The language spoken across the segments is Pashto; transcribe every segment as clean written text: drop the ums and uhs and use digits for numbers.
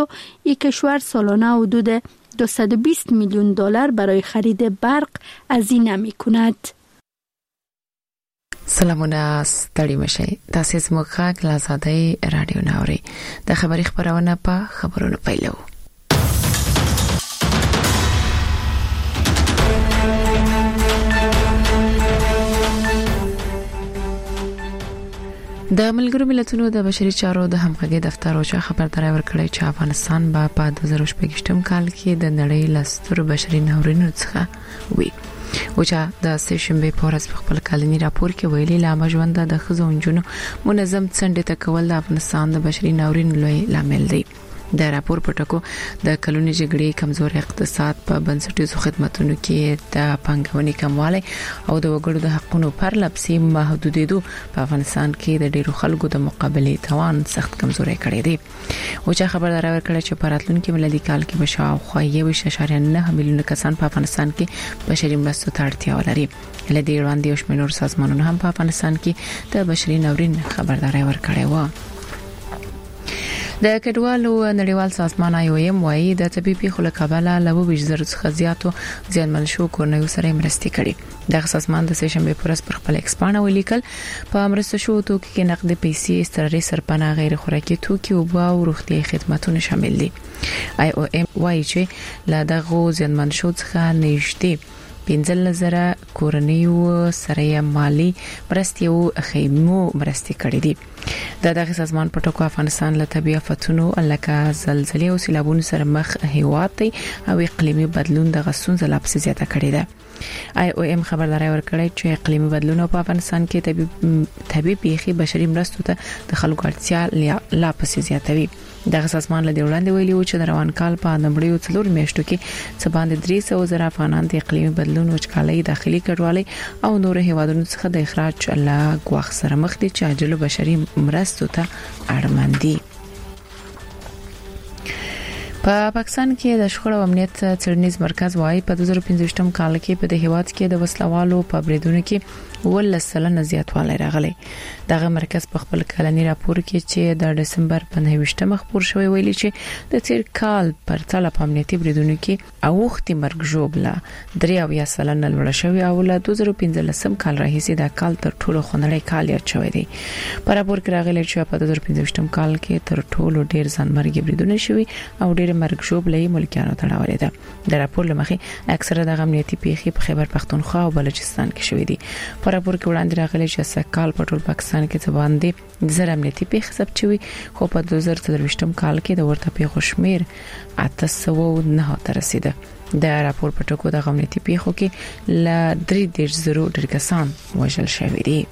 حالا این کشور سالانه حدود $220 میلیون برای خرید برق هزینه می‌کند. سلامونه ستړي مشي تاسو زموږ غږ له آزادۍ رادیو ناوري د خبري خبرونه په خبرونو پیلو. د ملګرو ملتونو د بشري چارو د همغږي دفتر او خبرداري ورکړی چې افغانستان په 2018 کال کې د نړۍ لستر بشري ناورینونو څخه وي. وچا د سشنبه په ورځ په خپل کلنی راپور کې ویلي لامل ژوند د خزو انجونو منظم څنډه تکول د افغانستان د بشري ناورین لوی لامل دی. د راپور په ټکو د کلونی جګړې کمزوري اقتصاد په بنسټیزو خدماتو کې د پنګونې کموالی او د وګړو د حقوقو پر لپسې محدودېدو په افغانستان کې د ډیرو خلکو د مقابله توان سخت کمزوري کړی دی. وچا خبرداري ورکړه چې په راتلونکي ملي کال کې به شاوخوا 1.9 میلیون کسان په افغانستان کې بشري مرستو ته اړتیا لري. لدې وړاندې یو شمېر سازمانونه هم په افغانستان کې د بشري ناورین خبرداري ورکړې و. د کډوالو نړیوال سازمان IOM وايي د طبيبي خلکابله له 20,000 څخه زیاتو ځانمن شو کورنیو سره مرستې کړي. د سازمان د سشنبه پرس پر خپل ایکسپانه ولیکل په مرستو شو توکي کې نقد پیسې استراري سرپناه غیر خوراکي توکي او باو روغتي خدماتونه شامل دي. IOM وايي چې لا دغه ځانمن شو څخه نږدې 15,000 کورنیو سره مالی مرستې او خیمو مرستې کړې دي. دغه سازمان په ټکو افغانستان له طبيعي آفتونو لکه زلزلې او سیلابونو سره مخ هیواد او اقلیمي بدلون د غسون زلابسي زیاته کړې ده. IOM خبرداري ورکړې چې اقلیمي بدلون په افغانستان کې طبيعي پیښې بشري مرستو ته د خلکو اړتیا لا پسې زیاتوي. دغه سازمان له وړاندې ویلي و چې د روان کال په نمبريو 4 میاشتو کې څه باندې 300,000 افغانان د اقلیمي بدلون وچکالۍ داخلي کډوالۍ او نور هیوادونو څخه د اخراج له غوښ سره مخ دي چې عاجل بشري مرستو ته اړمن دي. په پاکستان کې د شخړو امنیت څېړنیز مرکز وايي په 2015 کال کې په هیواد کې د وسلوالو په بریدونو کې 10% زیاتوالی راغلی. دغه مرکز په خپل کلنی راپور کې چې د دسمبر په 9 خبر شوی ویلي چې د تیر کال پر تل په امنیتي بریدونو کې اوختي مرګ جوړه 3% لوړ شوی او له 2015 کال راهیسې د کال تر ټولو خنړی کال یاد شوی دی. په راپور کې راغلی چې په 2015 کال کې تر ټولو ډیر ځانمرګي بریدونه شوی او ډیر مرګ جوړه ملکیانو تړاولې ده. د راپور لمخې اکثره د امنیتي پیښې په خیبر پختونخوا او بلوچستان کې شوې دي. په راپور کې وړاندې راغلی چې سکهال په ټول پاکستان کې څه باندې زر امنیتي پیښې ثبت شوي خو په 2023 کال کې د ورته پیښو شمیر 809 ته رسیده. د راپور په ټکو د امنیتي پیښو کې ل 3.0 ډیر کسان وژل شوي دي.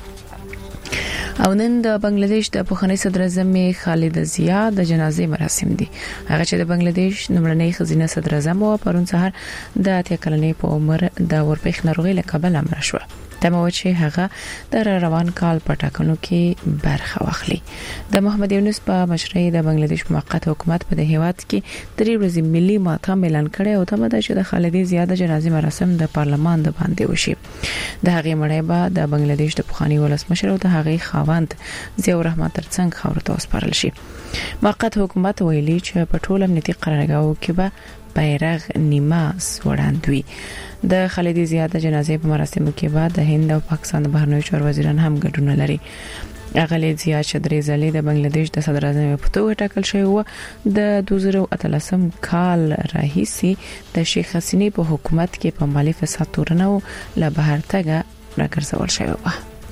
او نن د بنگلاديش د پخوانی صدر اعظم خالد ضیا د جنازې مراسم دي. هغه چې د بنگلاديش لومړنۍ خزینه صدر اعظم او پرون سهار د 80 کلنې په عمر د ورپېښ ناروغي له کبله مړ شو. تمه و چې هغه د روان کال په ټاکنو کې برخه واخلي. د محمد یونس په مشرۍ د بنگلاديش موقت حکومت په هیواد کې 3 ورځې ملي ماتم اعلان کړی او تمه ده چې د خالد ضیا د جنازې مراسم د پارلمان د باندې وشي. د هغې مړی به د بنگلاديش د پخوانی ولسمشر او د هغې خاوند ضیاء الرحمن ترڅنګ خاور ته وسپارل شي. موقت حکومت ویلي چې په ټول امنیتي قرارګاو کې به بیرغ نیمه سوړاندوي. د خالد ضیا د جنازې په مراسمو کې به د هند او پاکستان د بهرنیو چارو وزیران هم ګډون لري. خالد ضیا چې درې ځلې د بنگلاديش د صدر اعظم په توګه ټاکل شوی و د 2013 کال راهیسې د شیخ حسینی په حکومت کې په مالی فساد تورنو له بهر تګه راګرځول شوی و.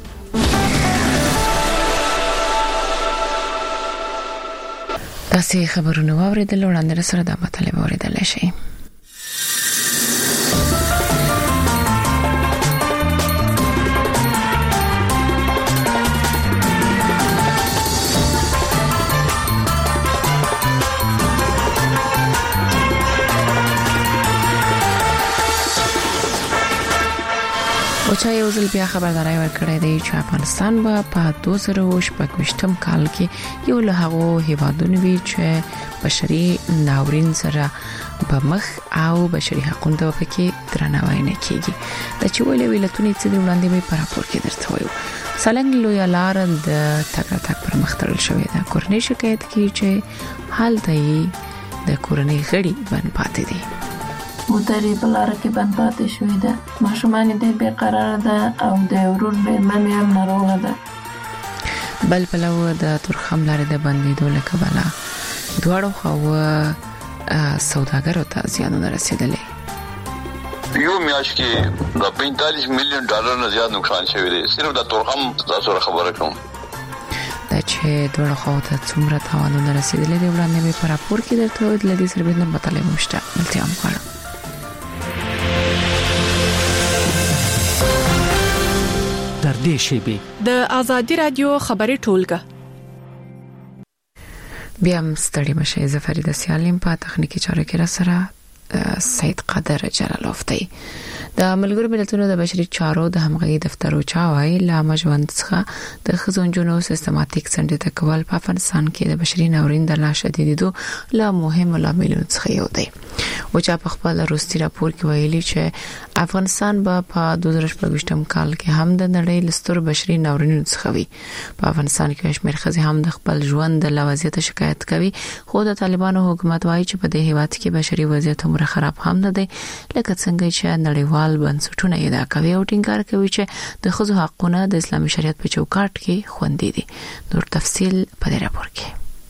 تاسو خبرونه واوریدل وړاندې سره د مطلب اوریدل شي. اوچا یو ځل بیا خبرداري ورکړې ده چې افغانستان به په 2018 کال کې یو له هغو هیوادونو وی چې بشري ناورین سره په مخ او بشري حقوقو ته پکې درناوی نه کیږي. د چې ولې ویلتونی چې وړاندې به پر راپور کې درته وایو. سالنګ لوی لار د تګ پر مخ تړل شوې ده. کورنۍ شکایت کوي چې حالت یې د کورنۍ غړي باندې پاتې دي. موټرې په لار کې باندې پاتې شوې ده. ماشومان دې بې قرار ده او د ورور مېرمن هم ناروغه ده. بل پلو د تورخم لارې د بندیدو له کبله دواړو خو سوداګرو ته زیانونه رسیدلې. یو میاشت کې د $45 میلیون نه زیات نقصان شوی دی. صرف د تورخم تاسو خبره کوم دا چې دواړو خو ته څومره تاوانونه رسیدلې دی. وړاندې به پر راپور کې درته د لدی سربېت نور مطالعه مشته ملتیا مخاله. در دې شیبه د ازادي رادیو خبري ټولګه بیا مستړی مشه. زفرید سیالم په تخنیکی چارو کې را سره سید قادر جلالوف دی. د ملګرو ملتونو د بشري چارو د همغږي دفتر او چاوي لامه ژوند څخه د خزونجونو سیستماتیک څنډه کول په افغانستان کې د بشري ناورین د لا شدیدو لا مهم لاملونو څخه یو دی. او چې په خپل روستي راپور کې ویلي چې افغانستان په 2024 کال کې هم د نړۍ لستر بشري ناورینونو څخه وي. په افغانستان کې شمېر خزي هم د خپل ژوند د لوازیت شکایت کوي. خو د طالبانو حکومت وایي چې په دې هیواد کې بشري وضعیت هم خراب هم نه دی لکه څنګه چې نړیوال بنسټونه یې دا کوي او ټینګار کوي چې د خزو حقونه د اسلامي شریعت په چوکاټ کې خوندي دي. نور تفصيل په دې راپور کې.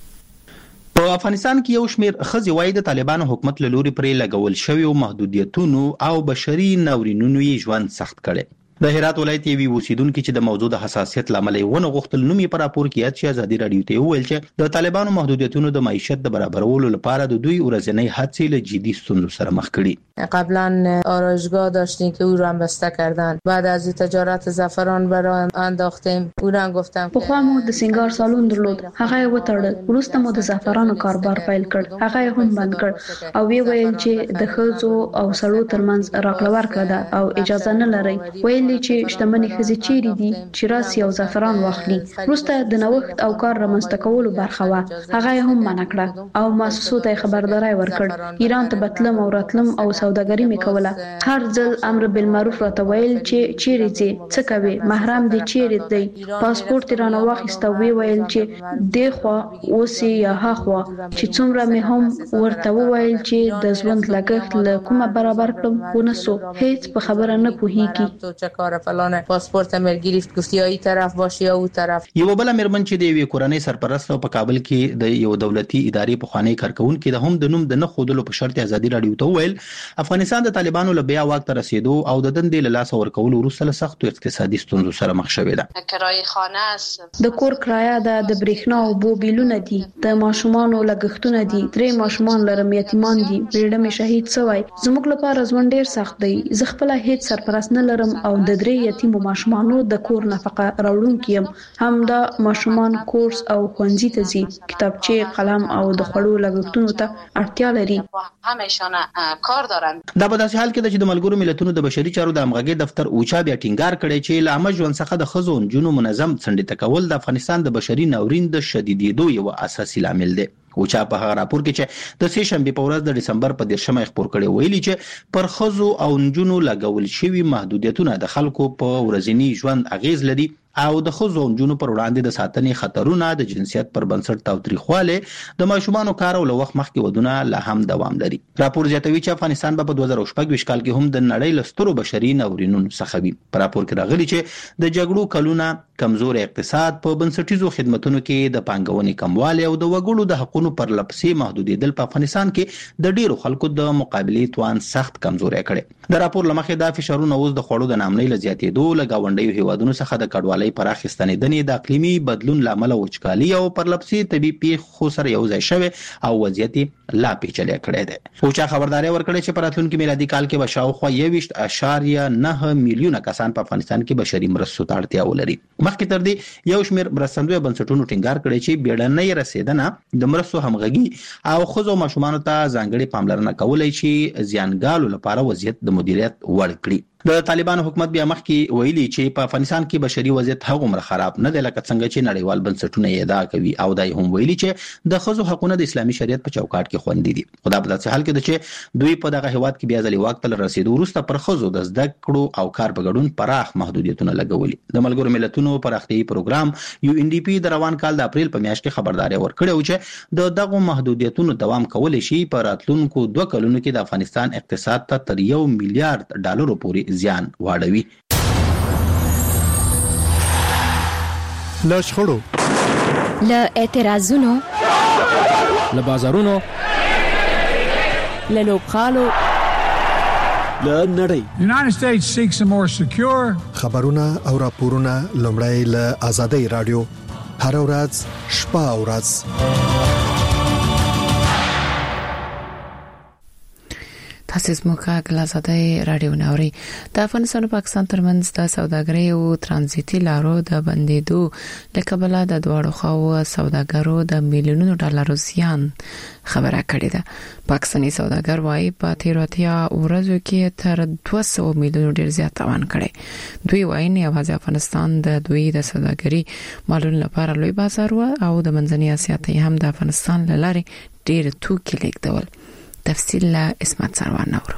په افغانستان کې یو شمېر خزي وایي د طالبانو حکومت له لوري پرې لګول شوی او محدودیتونو او بشري ناورینونو یې ژوند سخت کړي. د هرات ولایت یوې اوسیدونکو چې د موضوع د حساسیت لامل یې ونه غوښتل نوم یې په راپور کې یاد شي ازادي رادیو ته وویل چې د طالبانو محدودیتونو د معیشت د برابرولو لپاره د دوی ورځنی هڅې له جدي ستونزو سره مخ کړي. قبلا آرایشگاه داشتیم که او را هم بسته کردن. بعد از تجارت زعفران برای انداختیم. او را گفتم په خوا مو د سنگار سالون درلود. هغه وټړل. وروسته مو د زعفرانو کاروبار پیل کړ. هغه هم بند کړ او وی ویل چې د خزو او سړو ترمنځ راکړه ورکړه ده او اجازه نه لري. ویل چې شتمنۍ خزي چیرې دي چې راسي او زعفران واخلي. وروسته د نوښت او کار رامنځته کولو برخه وا. هغه هم منع کړه او مؤسسو ته خبرداري ورکړ. ایران ته بتلم او راتلم او سوداګري میکوله. هر ځل امر بالمعروف راته ویل چې چیرې ځي څه کوي محرم دي چیرې دی. پاسپورت رانه واخیسته ویل چې دغه اوسې یا هغه چې څومره مې هم ورته ویل چې د ژوند لګښت له کومه برابر کړم ونسو. هیڅ په خبره نه پوهیږي. فلان پاسپورت امر گرفت گفت یا ای طرف باشه یا او طرف. یو بل مېرمن چې د یوې کورنۍ سرپرست په کابل کې د یو دولتي ادارې په خوانی کارکونکو د هم د نوم د نه خودلو په شرط ازادي رادیو ته ویل افغانستان د طالبانو له بیا واک ته رسیدو او د دندې له لاس ورکولو وروسته له سختو اقتصادي ستونزو سره مخ شوې ده. کرایه خانه است. د کور کرایه د برېښنا او بو بیلونه دي. د ماشومان لګښتونه دي. 3 ماشومان لرم یتیمان دي. بیرته می شهید شوی. زموږ لپاره ژوند ډیر سخت دی. زه خپل هیڅ سرپرست نه لرم او د 3 یتیم ماشومانو د کور نفقه راوړونکي هم د ماشومان کورس او ښوونځي ته ځي. کتابچې قلم او د خوړو لګښتونو ته اړتیا لري. همیشانه کار دارن. دا په داسې حال کې چې د ملګرو ملتونو د بشري چارو د همغږي دفتر اوچا بیا ټینګار کړي چې لامه ژوند څخه د خزو جنو منظم څنډه کول د افغانستان د بشري ناورین د شدیدېدو یو اساسي لامل دی. اوچا په هغه راپور کې چې د سې شنبه په ورځ د دسمبر په 10مه خبر کړي ویلي چې پر خزو او جنو لګول شوی محدودیتونه د خلکو په ورځنی ژوند اغیز لري او د خزو جنو پر وړاندې د ساتنې خطرونه د جنسیت پر بنسټ تاوتریخواله د ماشومانو کار او لوخ مخکې ودونه لا هم دوام لري. راپور زیاتوي چې افغانستان په 2014 کال کې هم د نړۍ لسترو بشري ناورینونو څخه وي. په راپور کې راغلي چې د جګړو کلونه کمزور اقتصاد په بنسټیزو خدماتو کې د پانګونې کموالی او د وګړو د حقوقو پر لپسې محدودیدل په افغانستان کې د ډیرو خلکو د مقابلې توان سخت کمزوري کړي. د راپور لمخې د فشارونو اوس د خوړو د نامنۍ لزیاتېدو لګاونډیو هیوادونو څخه د کډوالۍ پراخستنېدنې د اقلیمي بدلون لامل وچکالي او پر لپسې طبي پیښو سره یو ځای شوی او وضعیت لا پیچلې کړی دی. اوچا خبرداري ورکړي چې په راتلونکي میلادي کال کې بشاوخوا 21.9 میلیونه کسان په افغانستان کې بشري مرستو ته اړتیا ولري. مخکې تر دې یو شمېر مرستندوی بنسټونو ټینګار کړی چې بیړنۍ رسیدنه د مرستو همغږي او خزو ماشومان ته ځانګړي پاملرنه کولای شي زیانګالو لپاره وضعیت د مدیریت وړ کړي. د طالبانو حکومت بیا مخکې ویلي چې په افغانستان کې بشري وضعیت هغومره خراب نه دی لکه څنګه چې نړیوال بنسټونه یې ادعا کوي او دای هم ویلي چې د ښځو حقوقونه د اسلامي شریعت په چوکاټ کې خوندي دي. خو دا په داسې حال کې ده چې دوی په دغه هیواد کې بیا ځلې واک ته رسیدو وروسته پر ښځو د زده کړو او کار په ګډون پراخ محدودیتونه لګولي. د ملګرو ملتونو پراختیايي پروګرام UNDP د روان کال د اپریل په میاشت کې خبرداري ورکړه چې د دغه محدودیتونو دوام کول شي په راتلونکو 2 کلونو کې د افغانستان اقتصاد ته تر $1 میلیارډ پورې زیان واړوي. له شخړو، له اعتراضونو، له بازارونو، له لوبخالو، له نړۍ. United States seeks a more secure. خبرونه او راپورونه لومړی له آزادۍ رادیو هر ورځ شپه او ورځ. تاسو زموږه غلازادای رادیو نوري د افغانستان او پاکستان ترمنځ د سوداګرۍ او ترانزیتي لارو د بندیدو د کبله د دوړو خو سوداګرو د میلیونونو ډالرو زیان خبره کړې ده. پاکستاني سوداګر وايي په تیروتیا ورځو کې تر 200 میلیون ډیر زیات تاوان کړي. دوی وايي نه یوازې افغانستان د دوی د سوداګرۍ مالونو لپاره لوی بازار او د منځنۍ اسیا ته هم د افغانستان لاري ډیر توکي لیکدول. تفصیل له اسمت سروان نورو.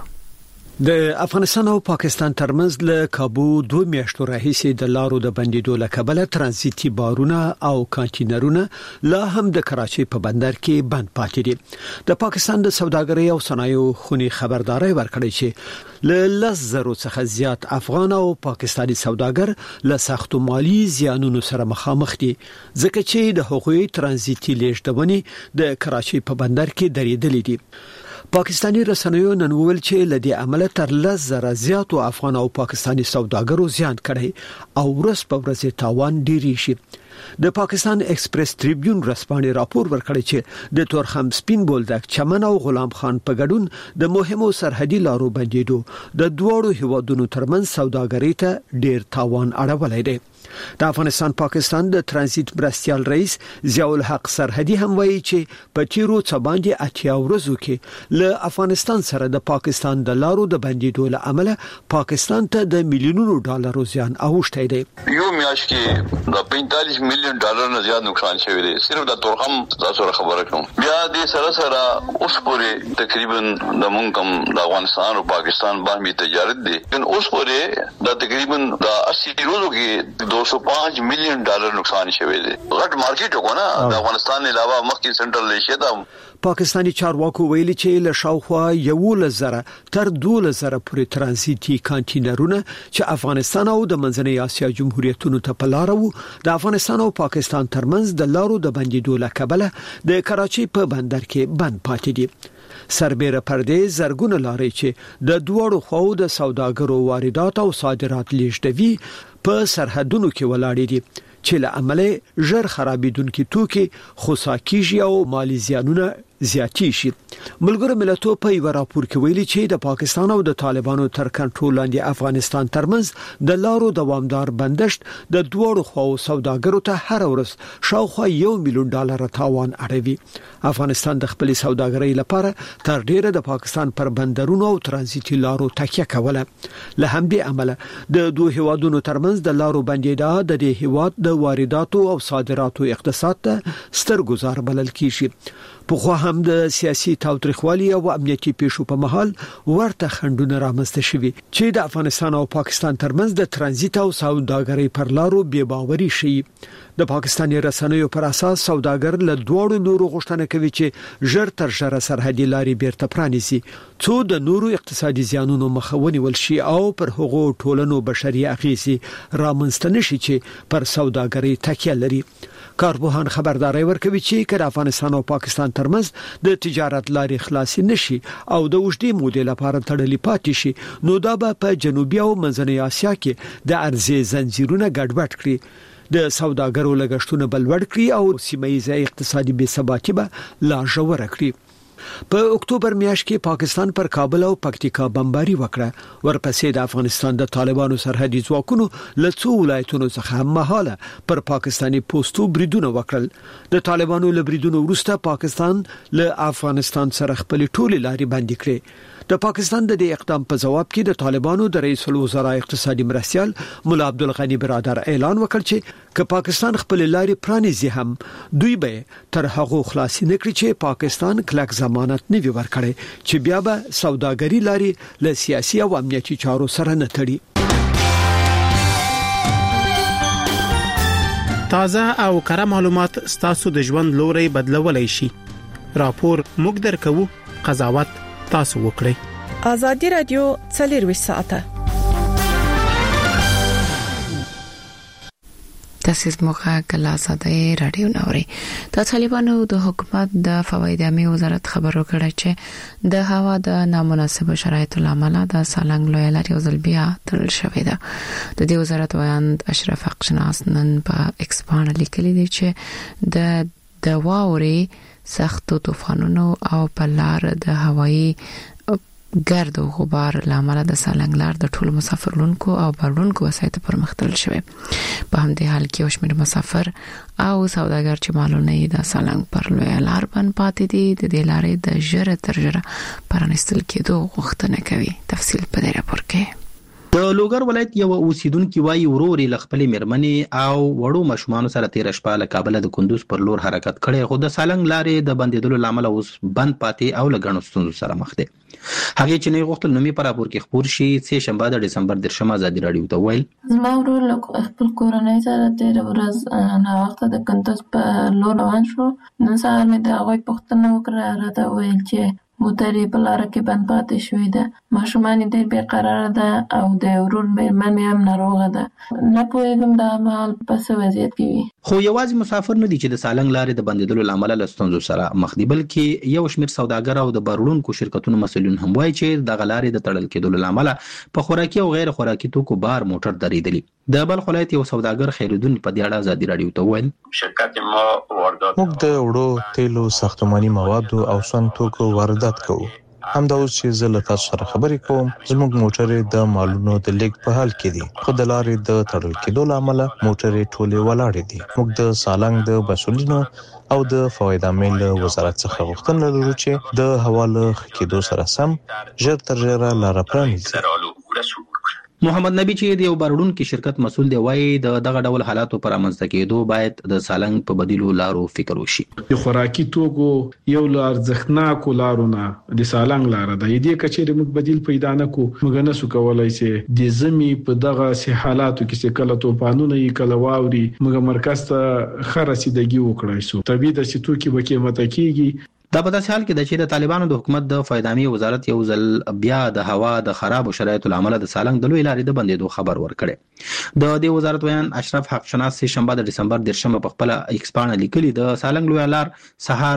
د افغانستان او پاکستان ترمنځ له کابو 2 میاشتو راهیسې د لارو د بندیدو له کبله ترانزیتي بارونه او کانټینرونه لا هم د کراچۍ په بندر کې بند پاتې دي. د پاکستان د سوداګرۍ او صنایعو خونی خبرداري ورکړې چې له 10,000 څخه زیات افغان او پاکستاني سوداګر له سختو مالی زیانونو سره مخامخ دي ځکه چې د حقوقي ترانزیتي لیږدونې د کراچۍ په بندر کې درېدلې دي. پاکستانی رسنیو نن ویل چې لدی عمل تر 10,000 زیاتو افغان او پاکستانی سوداګرو زیان کړي او ورځ په ورځ تاوان ډیری شي. د پاکستان ایکسپریس ټریبیون رسپانې راپور ورکړی چې د تورخم سپین بولدک چمن او غلام خان په ګډون د مهمو سرحدي لارو بندیدو د دوړو هیوادونو ترمنځ سوداګرۍ ته ډیر تاوان اړولی دی. د افغانستان پاکستان د ترانزیت مرستیال رئیس ضیاء الحق سرحدي هم وایي چې په تیرو څه باندې 80 ورځو کې له افغانستان سره د پاکستان د لارو د بندیدو له امله پاکستان ته د میلیونونو ډالرو زیان اوښتی دی. یو میاشت کې د $45 میلیون نه زیات نقصان شوی دی. صرف د تورخم تاسو خبره کوم. بیا د سره اوس پورې تقریبا د مونږ کوم د افغانستان او پاکستان باندې تجارت دی. ان اوس پورې د تقریبا د 80 ورځو کې $205 میلیون نقصان شوی دی. غټ مارکیټ وکړه د افغانستان علاوه مخکې سنټرل ایشیا ته. پاکستانی چارواکو ویلي چې له شاوخوا 11,000 تر 12,000 پورې ترانزیتي کانټینرونه چې افغانستان او د منځنۍ اسیا جمهوریتونو ته په لار وو د افغانستان او پاکستان ترمنځ د لارو د بندیدو له کبله د کراچۍ په بندر کې بند پاتې دي. سربېره پردې زرګونه لارې چې د دوړو خو د سوداګرو واردات او صادرات لیږدوي په سرحدونو کې ولاړې دي چې له عمله ژر خرابېدونکي توکي خوساکیږي او مالی زیانونه زیاتی شي. ملګرو ملتونو په یو راپور کې ویلي چې د پاکستان او د طالبانو تر کنټرول لاندې افغانستان ترمنځ د لارو دوامدار بندشت د دوړو خو سوداګرو ته هر ورځ شاوخوا $1 میلیون تاوان اړوي. افغانستان د خپل سوداګرۍ لپاره تر ډیره د پاکستان پر بندرونو او ترانزیتي لارو تکیه کوله. له همدې عمله د دوه هیوادونو ترمنځ د لارو بندیدا د دې هیواد د وارداتو او صادراتو اقتصاد ته ستر گزار بلل کیږي. په خو هم د سیاسي تاوتریخوالي او امنیتي پیښو په محل ورته خندونه رامنځته شوي چې د افغانستان او پاکستان ترمنځ د ترانزیت او سوداګرۍ پر لارو بې باوري شي. د پاکستاني رسنیو پر اساس سوداګر له دوړو نورو غوښتنه کوي چې ژر تر ژره سرحدي لارې بیرته پرانیزي څو د نورو اقتصادي زیانونو مخه ونیول شي او پر هغو ټولنو بشري اغېزې رامنځته نشي چې پر سوداګرۍ تکیه لري. کارپوهان خبرداري ورکوي چې کله افغانستان او پاکستان ترمنځ د تجارت لارې خلاص نشي او د اوږدې مودې لپاره تړلې پاتې شي نو دا به په جنوبي او منځنۍ اسیا کې د ارزې زنجیرونه ګډوډ کړي، د سوداګرو لګښتونه بلوړ کړي او سیمه‌ییزه اقتصادي بې ثباتي به لا ژوره کړي. په اکتوبر میاشت کې پاکستان پر کابل او پکتیکا بمباري وکړه. ورپسې د افغانستان د طالبانو سرحدي ځواکونو له څو ولایتونو څخه مهاله پر پاکستاني پوسټو بریدونه وکړل. د طالبانو له بریدونو وروسته پاکستان له افغانستان سره خپل ټولې لارې بندي کړې. د پاکستان د دې اقدام په جواب کې د طالبانو د رئیس الوزرا اقتصادي مرستيال مولا عبدالغنی برادر اعلان وکړ چې که پاکستان خپل لارې پرانیزي هم دوی به تر هغه خلاصي نکړي چې پاکستان کلک ضمانت نه وي ورکړي چې بیا به سوداګري لارې له سیاسي او امنیتي چارو سره نه تړي. تازه او کره معلومات ستاسو د ژوند لوري بدلولای شي. راپور موږ درکو، قضاوت تاسو وکړئ. ازادي رادیو 24 ساعته. تاسو موږ کله آزادي رادیو نوري د طالبانو د حکومت د فوایدامي وزارت خبرو کړه چې د هوا د نامناسب شرایطو لامل د سالنګ لوی لارې او ځلبیا تړل شوې ده. د دې وزارت ویان اشرف حقشناس نن په ایکس باندې لیکلي دي چې د واوري سختو طوفانونو او په لار د هوایي ګرد او غبار لامل د سالنګ لار د ټولو مسافرونکو او بارونکو وسایط پر مختل شوی. په همدې حال کې وشمیر مسافر او سوداګر چې مالونه د سالنګ پر لوی لار باندې پاتې دي د دې لارې د ژره تر ژره پرانستل کېدو غوښتنه کوي. تفصیل په دې راپور کې. د لوګر ولایت یو اوسیدونکو وایي وروري لخپلې مرمنې او وړو مشمانو سره تیر شپه له کابل د کندوز پر لور حرکت کړي، خو د سالنګ لارې د بندیدلو لامل اوس بند پاتې او لګڼو ستونزو سره مخ دي. هغه چې نه غوښتل نومي پر راپور کې خبر شي چې شنبه د دسمبر 10 ازادي رادیو ته ویل زما ورور له خپل کورنۍ سره تیر ورځ نه وخت د کندوز په لور روان شو. نن سهار مې د هغوی پوښتنه وکړه، راته وویل چې موټرې په لاره کې بند پاتې شوې ده. ماشومان یې ډېر بې قراره ده او د ورور مېرمن مې هم ناروغه ده. نه پوهېږم دا مهال په څه وضعیت کې وي. خو یوازې مسافر نه دي چې د سالنګ لارې د بندیدلو لامل له ستونزو سره مخ دي، بلکې یو شمېر سوداګر او د بارونکو شرکتونو مسؤلین هم وایي چې د غلارې د تړل کېدلو لامل په خوراکي او غیر خوراکي توکو بار موټر درېدلی. د بلخ ولایت یو سوداګر خیرالدین په دې اړه ازادي رادیو ته ویل شرکت ما واردات موږ د وړو تیلو ساختماني موادو او سون توکو واردات کوو. همدا اوس چې زه له تاسو سره خبرې کوم زموږ موټرې د مالونو د لیک په حال کې دي، خو د لارې د تړل کېدو لامل موټرې ټولې ولاړې دي. موږ د سالنګ د مسؤلینو او د فوایدامي وزارت څخه غوښتنه لرو چې د هوا له کېدو سره سم ژر تر ژره لار پرانیزي. محمد نبی چې د یو بارونکو شرکت مسول دی وایي دغه ډول حالاتو پر امنځته کېدو باید د سالنګ په بدیلو لارو فکر وشي. د خوراکي توکو یو لار ځخناکو لارونه د سالنګ لار ده، دې کچېره موږ بدیل پیدا نه کو. موږ نه سو کولای چې د زمي په دغه سي حالاتو کې چې کله طوفانونه یې کله واوري موږ مرکز ته خرسیدګي وکړای شو. طبيعي د چې توکي به قیمته کیږي. دا په داسې حال کې د چې د طالبانو د حکومت د فایدامي وزارت یو ځل بیا د هوا د خراب شرایطو لامل د سالنګ د لوی لارې د بندیدو خبر ورکړي. د دې وزارت ویان اشرف حقشناس شنبه د دسمبر 10 په خپل ایکس باندې لیکلي د سالنګ لوی لار سهار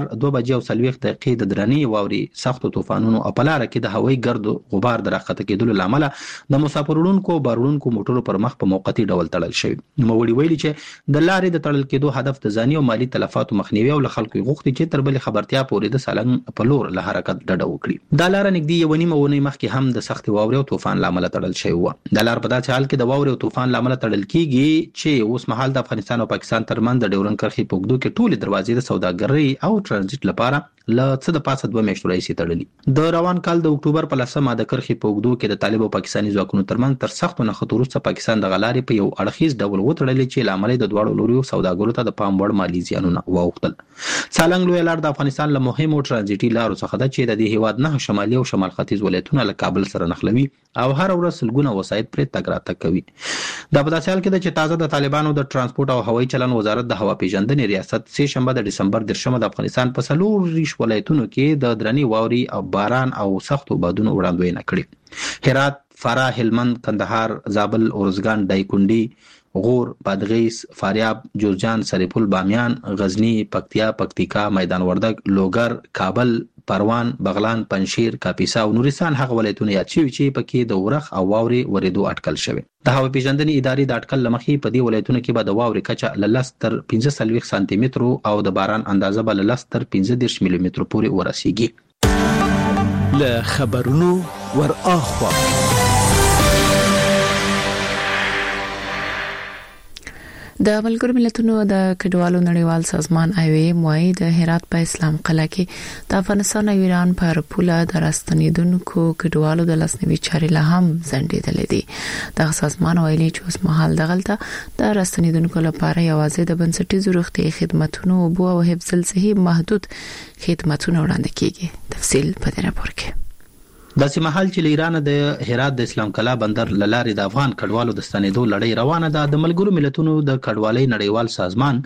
2:40 د درنی واوري سختو طوفانونو او په لار کې د هوایي ګرد غبار درخته کېدلو لامل د مسافرونکو بارونکو موټرو پر مخ په موقتی ډول تړل شوی. نو ویلي چې د لارې د تړل کېدو هدف د ځاني او مالی تلفاتو مخنیوي او خلکو غوښتي چې تر بل خبرتیا پورې د سالنګ په لور له حرکت ډډه وکړي. دا لار نږدې یو نیمه ونې مخکې هم د سخت واوري او طوفان لامل تړل شوی و. دا لار په داسې حال کې د واوري او طوفان لامل تړل کیږي چې اوس مهال د افغانستان او پاکستان ترمنځ د ډیورن کرښې په اوږدو کې ټولې دروازې د سوداګرۍ او ترانزیت لپاره ل څه د پاسه 2 میاشتې راځي تړلې. د روان کال د اکتوبر په 10 د کرښې په اوږدو کې د طالب او پاکستاني ځواکونو ترمنځ تر سختو نښتو وروسته پاکستان د غلارې په یو اړخیز ډول وتړلې چې لامل د دوړو لوري سوداګرو ته د پام وړ مالی زیانونه واوښتل. سالنګ لوی لار د افغانستان له مهمو ترانزیتي لارو څخه ده چې د دې هیواد نه شمالي او شمال ختیځ ولایتونه له کابل سره نښلوي او هر ورځ سلګونه وسایط پرې تګ راتګ کوي. دا په داسې حال کې ده چې تازه د طالبانو د ترانسپورت او هوایي چلن وزارت د هوا پیژندنې ریاست سه شنبه د دسمبر 10 د افغانستان په 4 ولایتونو کې د درنی واوري او باران او سختو بادونو وړاندوینه کړې. هرات، فراه، هلمند، کندهار، زابل، اورزګان، دایکنډي، غور، بادغیس، فاریاب، جوزجان، سرپل، بامیان، غزنی، پکتیا، پکتیکا، میدان وردګ، لوګر، کابل، پروان، بغلان، پنشیر، کاپیسا او نورستان هغه ولایتونه یاد شوي چې پکې د ورخ او واوري ورېدو اټکل شوی. د هوا پیژندنې ادارې د اټکل لمخې په دې ولایتونو کې به د واوري کچه له 10 تر 15 سانتي مترو او د باران اندازه به له 10 تر 15 ملي مترو پورې ورسیږي. له خبرونو ور اخوا د ملګرو ملتونو د کډوالو نړیوال سازمان IOM وايي د هرات په اسلام قلعه کې د افغانستان او ایران پر پوله د راستنیدونکو کډوالو د لاسنیوي چارې له هم ځنډېدلې دي. د سازمان ویلي چې اوس مهال دغلطه د راستنیدونکو لپاره یوازې د بنسټیزو روغتي خدماتو او حفظ الصحي محدود خدماتونه وړاندې کیږي. تفصیل په دې راپور کې. د سیمهال چې ایران د هرات د اسلام قلعه بندر لارې د افغان کډوالو د ستنېدو لړۍ روانه ده. د ملګرو ملتونو د کډوالۍ نړیوال سازمان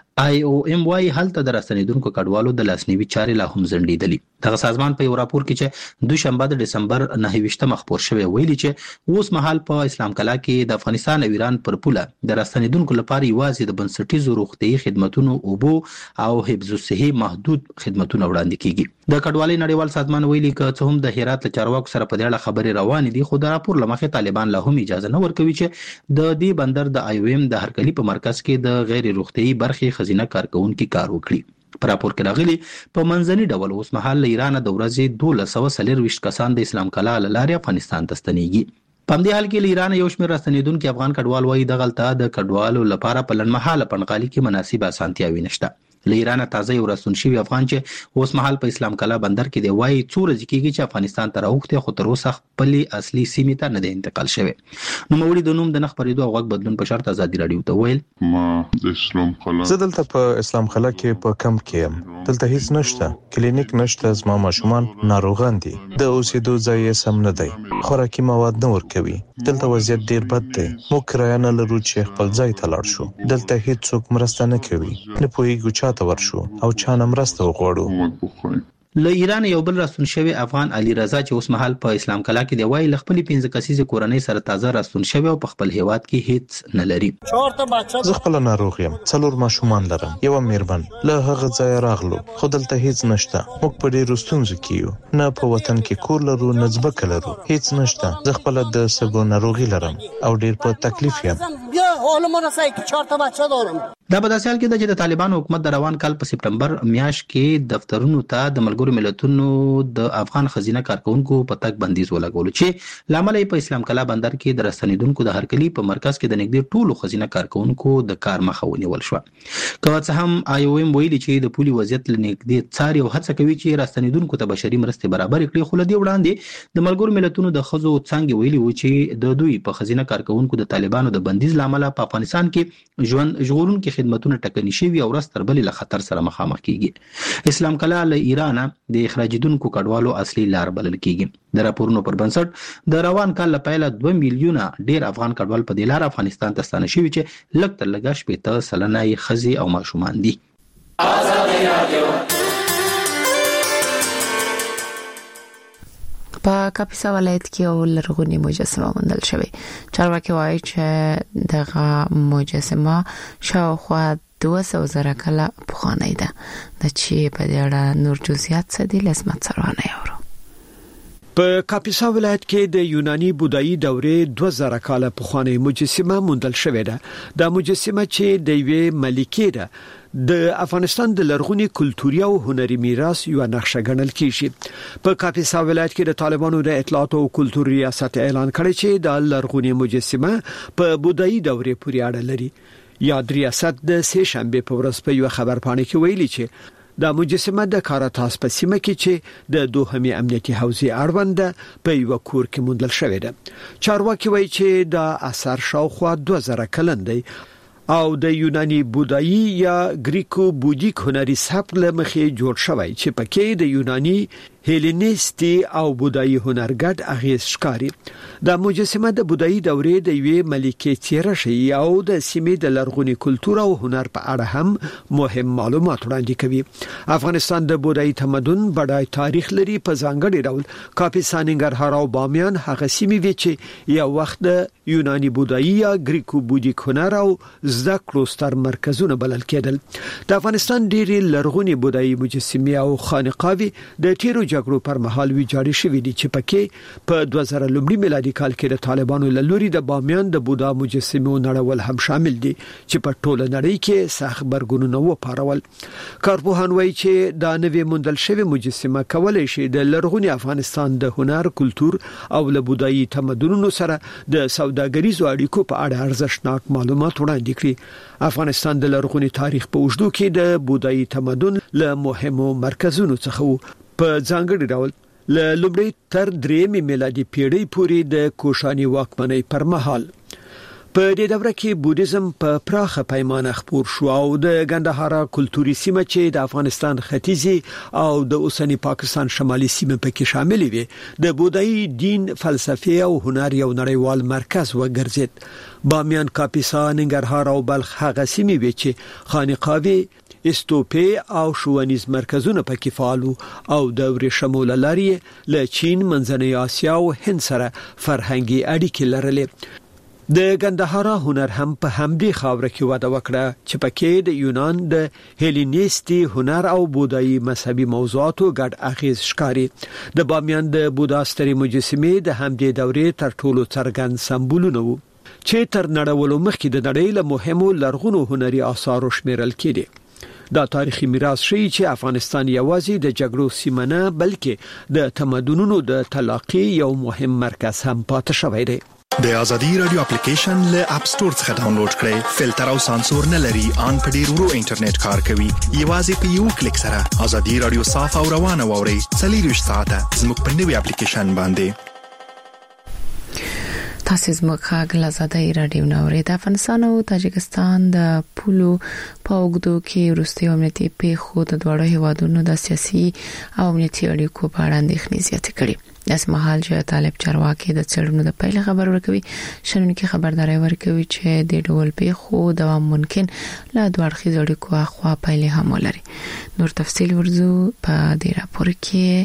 IOM وايي هلته د راستنیدونکو کډوالو د لاسنیوي چارې لا هم ځنډېدلې. دغه سازمان په یو راپور کې چې دوشنبه د ډسمبر 9 خبر شوی ویلي چې اوس مهال په اسلام قلعه کې د افغانستان او ایران پر پوله د راستنیدونکو لپاره یوازې د بنسټیزو روغتي خدماتو او حفظ الصحي محدود خدماتونه وړاندې کیږي. د کډوالۍ نړیوال سازمان ویلي چې څه هم د هرات له چارواکو سره په دې اړه خبرې روانې دي، خو د راپور لمخې طالبان لا هم اجازه نه ورکوي چې د دې بندر د IOM د هرکلی په مرکز کې د غیر روغتي برخې خزینه کارکونکو کار وکړي. په راپور کې راغلي په منځني ډول اوس مهال له ایران د ورځې 1240 کسان د اسلام قلعه لارې افغانستان ته ستنېږي. په همدې حال کې ایران یو شمېر راستنیدونکو افغان کډوال وایي دغلطه د کډوالو لپاره په لنډمهاله پنځغالي کې مناسب اسانتیاوي نشته. له ایران تازه یو راستون شوی افغان چې اوس مهال په اسلام قلعه بندر کې دی وایي څو ورځې کېږي چې افغانستان ته راوخته، خو تر اوسه خپل اصلي سیمې ته نه دی انتقال شوی. نو موري د نوم د نخ پریدو او غږ بدلون په شرط ازادي رادیو ته ویل ما د اسلام قلعه زه دلته په اسلام قلعه کې په کم کې يم. دلته هیڅ نشته، کلینیک نشته، زما ماشومان ناروغان دي، د اوسېدو ځای سم نه دی، خوراکي مواد نه ورکوي. دلته وضعیت ډیر بد دی. موږ کرایه نه لرو چې خپل ځای ته لاړ شو. دلته هیڅ څوک مرسته نه کوي، نه پوهیږو چاته ورشو او چانه مرسته وغواړو. له ایران یو بل راستون شوی افغان علي رضا چې اوس مهال په اسلام قلعه کې دی وایي له خپل 15 کسیزه کورنۍ سره تازه راستون شوی او په خپل هیواد کې هیڅ نه لري. زه خپل ناروغ یم، 4 ماشومان لرم، یو میرمن. له هغه ځای راغلو خو دلته هیڅ نشته. موږ په ډیرو ستونزو کې یو، نه په وطن کې کور لرو، نه ځمکه لرو، هیڅ نشته. زه خپل د سګو ناروغي لرم او ډیر په تکلیف یم. دا په داسې حال کې چې د طالبان حکومت د روان کال په سپټمبر میاشت کې دفترونو ته د ملګرو ملتونو د افغان خزینه کارکونکو په تک بندیز ولګول چې لامل په اسلام قلعه بندر کې د راستنیدونکو د هرکلی په مرکز کې د نږدې ټولو خزینه کارکونکو د کار مخه ونیول شو. که څه هم IOM ویلي چې د پولي وضعیت لنږدې څاري او هڅه کوي چې راستنیدونکو ته بشري مرستې برابر کړي، خو لدی وړاندې د ملګرو ملتونو د خزو څنګه ویلي و چې د دوی په خزینه کارکونکو د طالبانو د بندیز لامل په افغانستان کې ژوند ژغورونکو خدماتونه ټکني شوي او ورځ تر بلې له خطر سره مخامخ کیږي. اسلام قلعه له ایران د اخراجیدونکو کډوالو اصلي لار بلل کیږي. د راپورونو پر بنسټ د روان کال لپاره 2 میلیونه ډیر افغان کډوال په دې لار افغانستان ته ستانه شوي چې لږ تر لږه 80% خزي او ماشومان دي. په کاپیسا ولایت کې یو لرغونی مجسمه موندل شوې. چارواکي وایي چې دغه مجسمه شاوخوا 200 کاله پخوانۍ ده. د چې په دې اړه نور جزئیات څه دي لسمت سروانه یورو. په کاپیسا ولایت کې د یوناني بودایي دورې 2000 کاله پخوانۍ مجسمه موندل شوې ده. د مجسمه چې د یوې ملکې ده د افغانستان د لرغونی کلتوري او هنري میراث یو نقشه ګڼل کیږي. په کاپیسا ولایت کې د طالبانو د اطلاعات او کلتور ریاست اعلان کړی چې د لرغونی مجسمه په بودایي دورې پورې اړه لري. یاد ریاست د سه شنبه په ورځ په یو خبرپاڼه کې ویلي چې د مجسمه د کاراتاس په سیمه کې چې د دوهمي امنیتي حوزې اړوند په یو کور کې موندل شوې ده. چارواکي وایي چې د اثر شاوخوا 2000 کلن دی او د یوناني بودایي یا گریکو بودیک هنري سبک له مخې جوړ شوی چې پکې د یوناني هیلینیستی او بودایي هنرګډ اغیز ښکاري. د مجسمه د بودایي دورې د یوې ملکې څیره شي او د سیمې د لرغوني کلتور او هنر په اړه هم مهم معلومات وړاندې کوي. افغانستان د بودایي تمدن بډای تاریخ لري. په ځانګړي ډول کاپیسا، ننګرهار او بامیان هغه سیمې وي چې یو وخت د یوناني بودایي یا گریکو بودیک هنر او زده کړو ستر مرکزونه بلل کېدل. د افغانستان ډېری لرغوني بودایي مجسمې او خانقاوي د تیرو جګړو پر مهال ویجاړې شوې دي چې پکې په 2000 میلادي کال کې د طالبانو له لوري د بامیان د بودا مجسمو نړول هم شامل دي چې په ټوله نړۍ کې سخت خبرګونونه وپارول. کارپوهان وایي چې دا نوې موندل شوې مجسمه کولای شي د لرغوني افغانستان د هنر، کلتور او له بودایي تمدنونو سره د سوداګریزو اړیکو په اړه ارزښتناک معلومات وړاندې کړي. افغانستان د لرغوني تاریخ په اوږدو کې د بودایي تمدن له مهمو مرکزونو څخه په ځانګړي ډول له لومړۍ تر 3 میلادي پیړۍ پورې د کوشاني واکمنۍ پر مهال په دې دوره کې بودیزم په پراخه پیمانه خپور شو او د ګندهارا کلتوري سیمه چې د افغانستان ختیځي او د اوسنی پاکستان شمالي سیمه پکې شامل وي د بودایي دین، فلسفي او هنر یو نړیوال مرکز وګرځید. بامیان، کاپیسا، ننګرهار او بلخ هغه سیمې وي چې خانقاوي، استوپې او ښوونیز مرکزونه پکې فعال او د ورېښمو له لارې له چین، منځنۍ اسیا او هند سره فرهنګي اړیکې لرلې. د ګندهارا هنر هم په همدې خاوره کې وده وکړه چې پکې د یونان د هیلینیستي هنر او بودایي مذهبي موضوعاتو ګډ اغیز ښکاري. د بامیان د بودا سترې مجسمې د همدې دورې تر ټولو څرګند سمبولونه وو چې تر نړولو مخکې د نړۍ له مهمو لرغونو هنري آثارو شمیرل کېدي. دا تاریخي میراث ښیي چې افغانستان یوازې د جګړو سیمه نه بلکې د تمدنونو د تلاقي یو مهم مرکز هم پاتې شوی دی. د ازادي رادیو اپلیکیشن له اپ ستور څخه ډاونلوډ کړئ. فلټر او سانسور نه لري، ان په ډیر ورو انټرنیټ کار کوي. یوازې په یو کلیک سره ازادي رادیو صاف او روانه ووري. 24 ساعته زموږ په نوي اپلیکیشن باندې. تاسو زموږ غږ آزادي رادیو نوري د افغانستان او تاجکستان د پولو په اوږدو کې وروستي امنیتي پیښو د دوړو هیوادونو د سیاسي او امنیتي اړیکو په اړه اندېښنې زیاتې کړې. داس مهال چې طالب چارواکي د څېړنو د پیل خبر ورکوي، شنونکي خبرداري ورکوي چې د ډول پیښو دوام ممکن لا دوه اړخیز اړیکو اخوا پیل هم ولري. نور تفصیل ورزو په دې راپور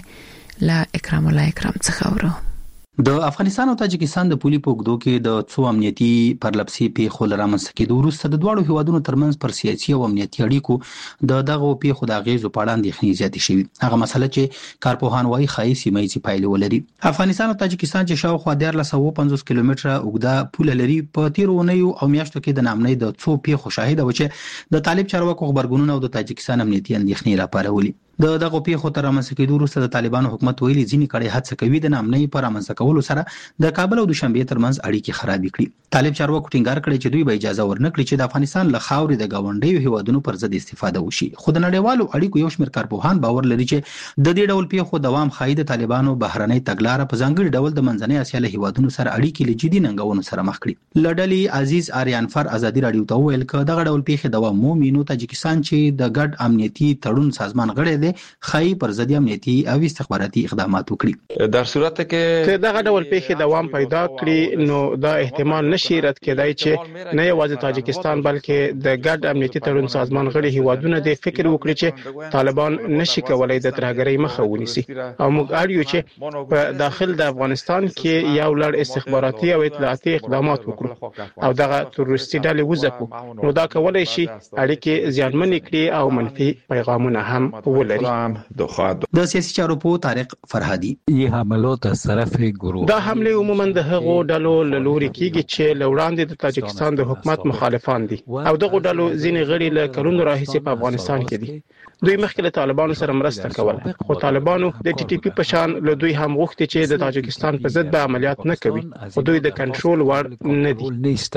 کې لا اکرام الله اکرام څخه ورو. د افغانستان او تاجکستان د پولي په اوږدو کې د څو امنیتي پرلپسې پیښو لرامنځته کېدو وروسته د دواړو هیوادونو ترمنځ پر سیاسي او امنیتي اړیکو د دغه پیښو د اغیزو په اړه اندېښنې زیاتې شوې. هغه مسله چې کارپوهان وايي ښایي سیمه ییزې پایلې ولري. افغانستان او تاجکستان چې شاوخوا 1350 کیلومتره اوږده پوله لري، په تیرو اونیو او میاشتو کې د ناامنۍ د څو پیښو شاهد و چې د طالب چارواکو خبرګونونه او د تاجکستان امنیتي اندېښنې راپارولې. د دغه پیښو تر رامنځته کېدو وروسته د طالبانو حکومت ویلي ځینې کړي هڅه کوي د ناامنۍ پر رامنځته کولو سره د کابل او دوشنبه ترمنځ اړیکې خراب کړي. طالب چارواکو ټینګار کړی چې دوی به اجازه ورنکړي چې د افغانستان له خاورې د گاونډیو هیوادونو پر ضد استفاده وشي. خو د نړیوالو اړیکو یو شمېر کارپوهان باور لري چې د دې ډول پیښو دوام ښایي د طالبانو بهرنۍ تګلارې په ځانګړي ډول د منځنۍ اسیا له هیوادونو سره اړیکې له جدي ننګونو سره مخ کړي. لډلي عزیز آریانفر ازادي رادیو ته ویل چې دغه ډول پیښې دوام مومي نو تاجکستان چې د ګډ امنیتي تړون سازمان غړی دی خایي پر ضد امنیتي او استخباراتي اقدامات وکړي. در صورت کې دغه ډول پیښې دوام پیدا کړي نو دا احتمال نشي رد کېدای چې نه یوازې تاجکستان بلکې د ګډ امنیتي تړون سازمان غړي هیوادونه د فکر وکړي چې طالبان نشي کولای د ترهګرۍ مخه ونیسي او موږ اړ یو چې په داخل د افغانستان کې یو لړ استخباراتي او اطلاعاتي اقدامات وکړو او دغه تروریستي ډلې وځپو نو دا کولای شي اړیکې زیانمن کړي او منفي پیغامونه هم ولري. د سیاسي چارو په طارق فرهادي یہ حملات از طرف گروه دا حمله عموما د هغو ډلو له لوري کیږي چې لوړاندې د تاجکستان د حکومت مخالفان دي او دغه ډلو ځینې غړي له کلونو راهیسې په افغانستان کې دي. دوی مخکې له طالبانو سره مرسته کوله خو طالبانو د ټي ټي پی په شان له دوی هم غوښتي چې د تاجکستان په ضد به عملیات نه کوي خو دوی د کنټرول وړ نه دي.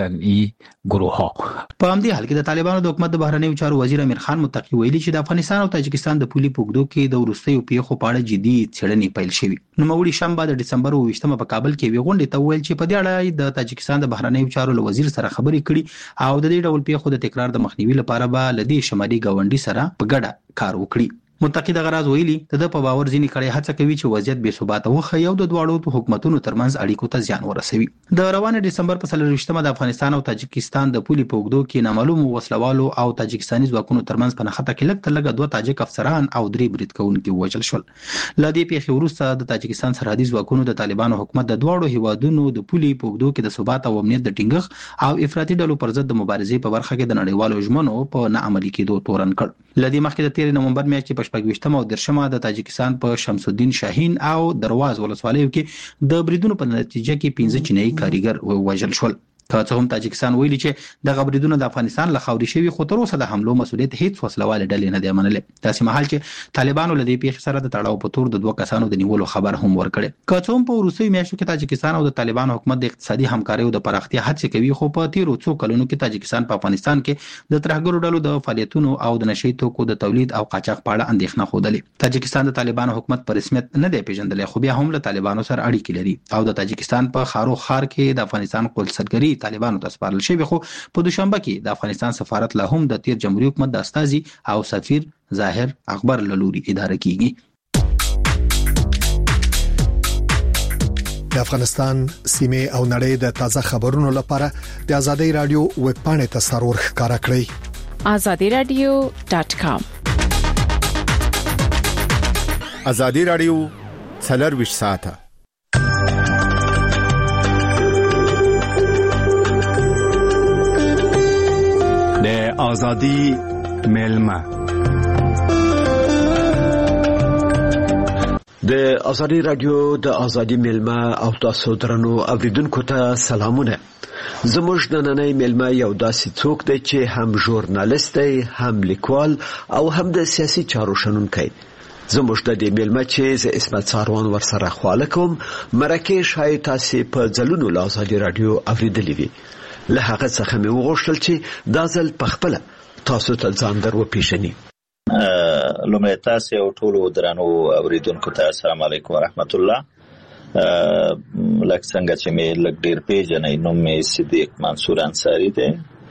په همدې حال کې د طالبانو د حکومت د بهرنیو چارو وزیر امیر خان متقی ویلي چې د افغانستان او تاجکستان د پولي په اوږدو کې د وروستیو پیښو په اړه جدي څېړنې پیل شوې. نوموړي شنبه د ډسمبر 28 په کابل کې غونډه ته ویل چې په دې اړه د تاجکستان د بهرنیو چارو له وزیر سره خبرې کړي او د دې ډول پیښو د تکرار د مخنیوي لپاره به لدی شمالي گاونډي سره په ګډه کار وکړي. متقی د غراز ویلي د په باور ځینې کړي هڅه کوي چې وضعیت بې ثبات وخی او د دواړو حکومتونو ترمنځ اړیکو ته زیان ورسوي. د روانه ډسمبر په 23 د افغانستان او تاجکستان د پولي په اوږدو کې نامعلوم وسلوالو او تاجکستاني ځواکونو ترمنځ په نښته کې لږ تر لږه 2 تاجک افسران او 3 برید کوونکي وژل شول. ل دې پیښې وروسته د تاجکستان سرحدي ځواکونو د طالبانو حکومت د دواړو هیوادونو د پولي په اوږدو کې د ثبات او امنیت د ټینګښت او افراطي ډلو پر ضد د مبارزې په برخه کې د نړیوالو ژمنو په نه عملي کېدو تورن کړ. ل دې مخکې د 13 نومبر میاشتې په شپږ او 30 د تاجکستان په شمس الدین شاهین او درواز ولسوالیو کې د بریدونو په نتیجه کې 15 چینایي کاریګر وژل شول. که څه هم تاجکستان ویلي چې د بریدونو د افغانستان له خاورې شوی خو تر اوسه د حملو مسؤلیت هیڅ وسلواله ډلې نه دی منلې. داسې مهال چې طالبانو له دې پیښې سره د تړاو په تور د 2 کسانو د نیولو خبر هم ورکړي. که څه هم په وروستیو میاشتو کې تاجکستان او د طالبانو حکومت د اقتصادي همکارۍ او د پراختیا هڅې کوي، خو په تیرو څو کلونو کې تاجکستان په افغانستان کې د ترهګرو ډلو د فعالیتونو او د نشئی توکو د تولید او قاچاق په اړه اندېښنه خوده. تاجکستان د طالبانو حکومت په رسمیت نه دی پیژندل، خو بیا هم له طالبانو سره اړیکې لري او د تاجکستان په خاروخ ښار کې د افغانستان قونسلګري طالبانو ته سپارل شوی. خو په دوشنبه کې د افغانستان سفارت له هم د تیر جمهوریت حکومت د استازي او سفیر ظاهر اکبر لوري اداره کیږي. د افغانستان سیمه او نړۍ د تازه خبرونو لپاره د ازادي رادیو ویب پاڼې ته سرور ښکارا کړئ azadiradio.com. ازادي رادیو 24 ساعته د ازادي ملما. د ازادي رادیو د ازادي ملما او تاسو درنو اوریدونکو ته سلامونه. زموږ نننۍ ملما یو داسې څوک دی چې هم ژورنالیست دی، هم لیکوال او هم د سیاسي چارو شنونکی. زموږ د دې ملما چې ز اسمت ساروان ورسره خواله کوم مرکه شای تاسو په ځلونو له ازادي رادیو اوریدلې وي. له هغه څخه مې وغوښتل چې دا ځل په خپل تاسو ته ځان درو پیژني. لومړی تاسو او ټول درنو اوریدونکو ته السلام علیکم ورحمت الله. لکه څنګه چې مې لږ ډیر پیژنې، نوم مې صدیق منصور انصاری دی.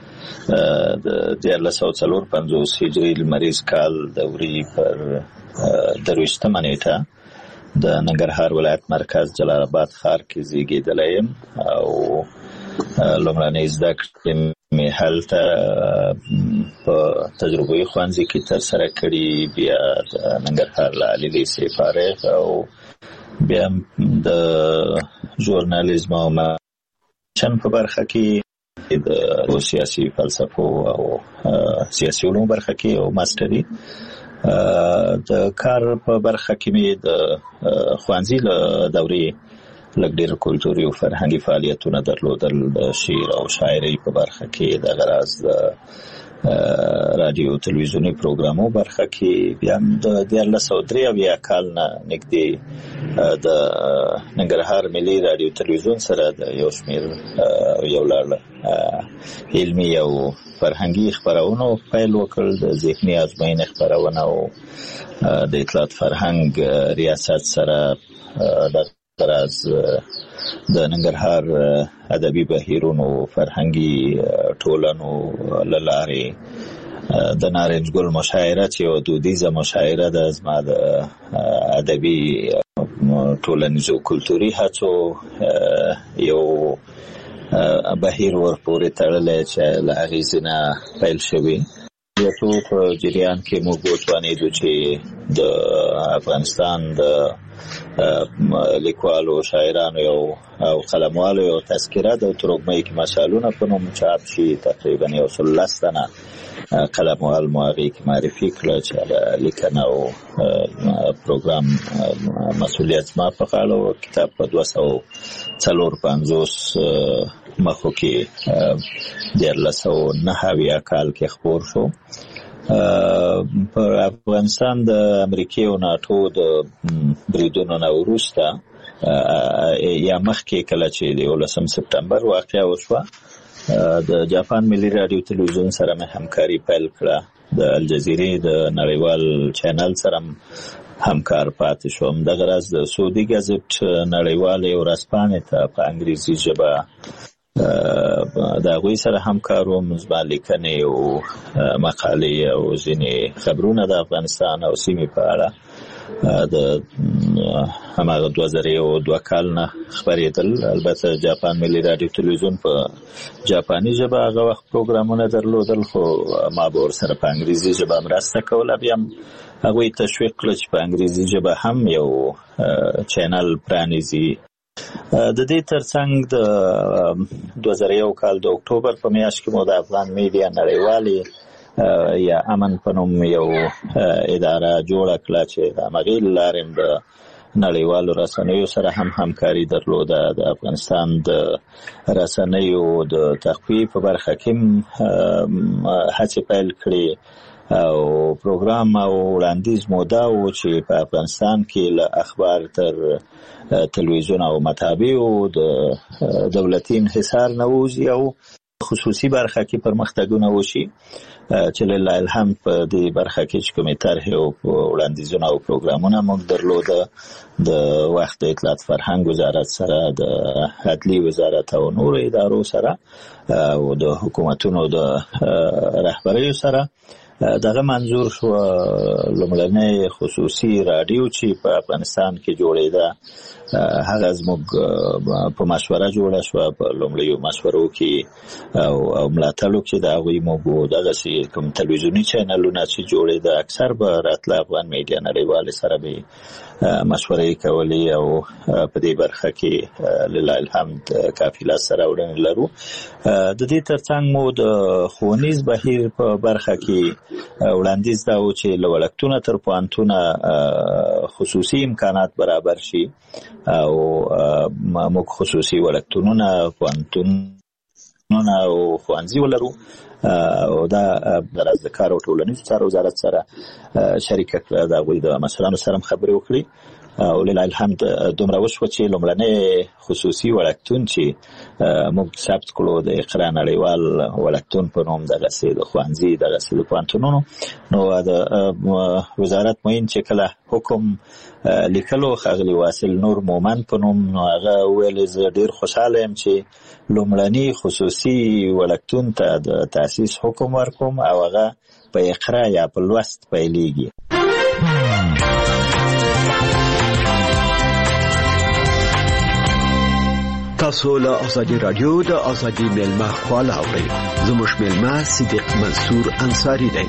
د 1954 هجری لمریز کال د وری پر 23 نیټه د ننګرهار ولایت مرکز جلال آباد ښار کې زیږیدلی یم او لومړنۍ زده کړې مې هلته په تجربوي ښوونځي کې ترسره کړي، بیا د ننګرهار له عالي لیسې فارغ او بیا د ژورنالیزم او چن په برخه کې د سیاسي فلسفو او سیاسي علوم برخه کې او ماستري. د کار په برخه کې مې د ښوونځي له دورې لږ ډېر کلتوري او فرهنګي فعالیتونه درلودل. د شعر او شاعرۍ په برخه کې د غراز د رادیو تلویزیونی پروګرامو برخه کې بیا د 1983 کال نه نږدې د ننګرهار ملي رادیو تلویزیون سره د یو شمېر یو لړ علمي او فرهنګي خبرونو پیل وکړ. د ذهني ازموینې خبرونه او د اطلاعات فرهنګ ریاست سره د تراز د ننګرهار ادبي بهیرونو فرهنګي ټولنو لاره د نارنج ګل مشاعره چې یو دودیزه مشاعره د زما د ادبي ټولنیزو کلتوري هڅو یو بهیر ورپورې تړلی چې له هغې ځینه پیل شوي. یو په جریان کې موږ وتوانېدو چې د افغانستان د لیکوالو شاعرانو او قلموالو یو تذکره د ترکمنۍ کې مشالونه په نوم چاپ شي. تقریبا 110 تنه قلموال مو هغې کې معرفي کړه چې لیکنه او پروګرام مسؤلیت ما په غاړه و. کتاب په 254 مخو کې 1990 کال کې خپور شو. په افغانستان د امریکای او ناتو د بریدونو نه وروسته یا مخکې کله چې د 11 سپتمبر واقعه وشوه د جاپان ملي رادیو تلویزیون سره مې همکاري پیل کړه. د الجزیرې د نړیوال چینل سره همکار پاتې شوم. د غرض د سعودي ګازټ نړیوالې ورځپاڼې ته په انګریزي ژبه د هغوی سره همکار وم. زما لیکنې او مقالې او ځینې خبرونه د افغانستان او سیمې په اړه د هماغه 2002 کال نه خبرېدل. البته جاپان ملي رادیو تلویزیون په جاپاني ژبه هغه وخت پروګرامونه درلودل، خو ما به ورسره په انګریزي ژبه مرسته کوله. بیا هم هغوی تشویق کړه چې په انګریزي ژبه هم یو چینل پرانیزي. د دې ترڅنګ د 2001 کال د اکتوبر په میاشت کې مو د افغان میډیا نړیوالې یا امن په نوم یو اداره جوړه کړه چې د مغیل لارم د نړیوالو رسنیو سره هم همکاري درلوده. د افغانستان د رسنیو د تخفیف په برخه کې هڅې پیل کړې او پروګرام او وړاندیز موده و چې په افغانستان کې له اخبار تر تلویزیون او مطابعو د دولتي انحصار نه وځي او خصوصي برخه کې پرمختګونه وشي چې لله الحمد په دې برخه کې چې کومې طرحې او وړاندیزونه او پروګرامونه موږ درلوده د وخت د اطلاعات فرهنګ وزارت سره د عدلي وزارت او نور ادارو سره او د حکومتونو د رهبریو سره. دغه منظور شو لومړنی خصوصي رادیو چې په افغانستان کې جوړېده هغه زموږ په مشوره جوړه شو. په لومړیو مشورو کې او ملاتړو کې د هغوی موږ دغه کوم تلویزیوني چینلونه چې جوړېده اکثر به راتله افغان میډیا نړیوالې سره به مشورې کولې او په دې برخه کې لله الحمد کافي لاس سره وړاندې لرو. د دې ترڅنګ مو د ښوونیز بهیر په برخه کې وړاندیز دا و چې له وړکتونه تر پوهنتونه خصوصي امکانات برابر شي او موږ خصوصي وړکتونونه پوهنتونونه او ښوونځي ولرو او دا د کار او ټولنیزو چارو وزارت سره شریک کړه. د هغوی د مسؤلانو سره خبرې وکړي او لله الحمد دومره وشوه چې لومړنی خصوصي وړکتون چې موږ ثبت کړو د اقرا نړیوال وړکتون په نوم دغسې د ښوونځي دغسې د پوهنتونونو نو د وزارت معین چې کله حکم لیکلو ښاغلي واصل نور مومن په نوم نو هغه ویل زه ډېر خوشحاله یم چې لومړني خصوصي وړکتون ته د تاسیس حکم ورکوم او هغه په اقرا یا په لوست پیلېږي. تاسو له ازادي رادیو د ازادي ملما خواله اورئ. زموږ ملما صدیق منصور انصاری دی.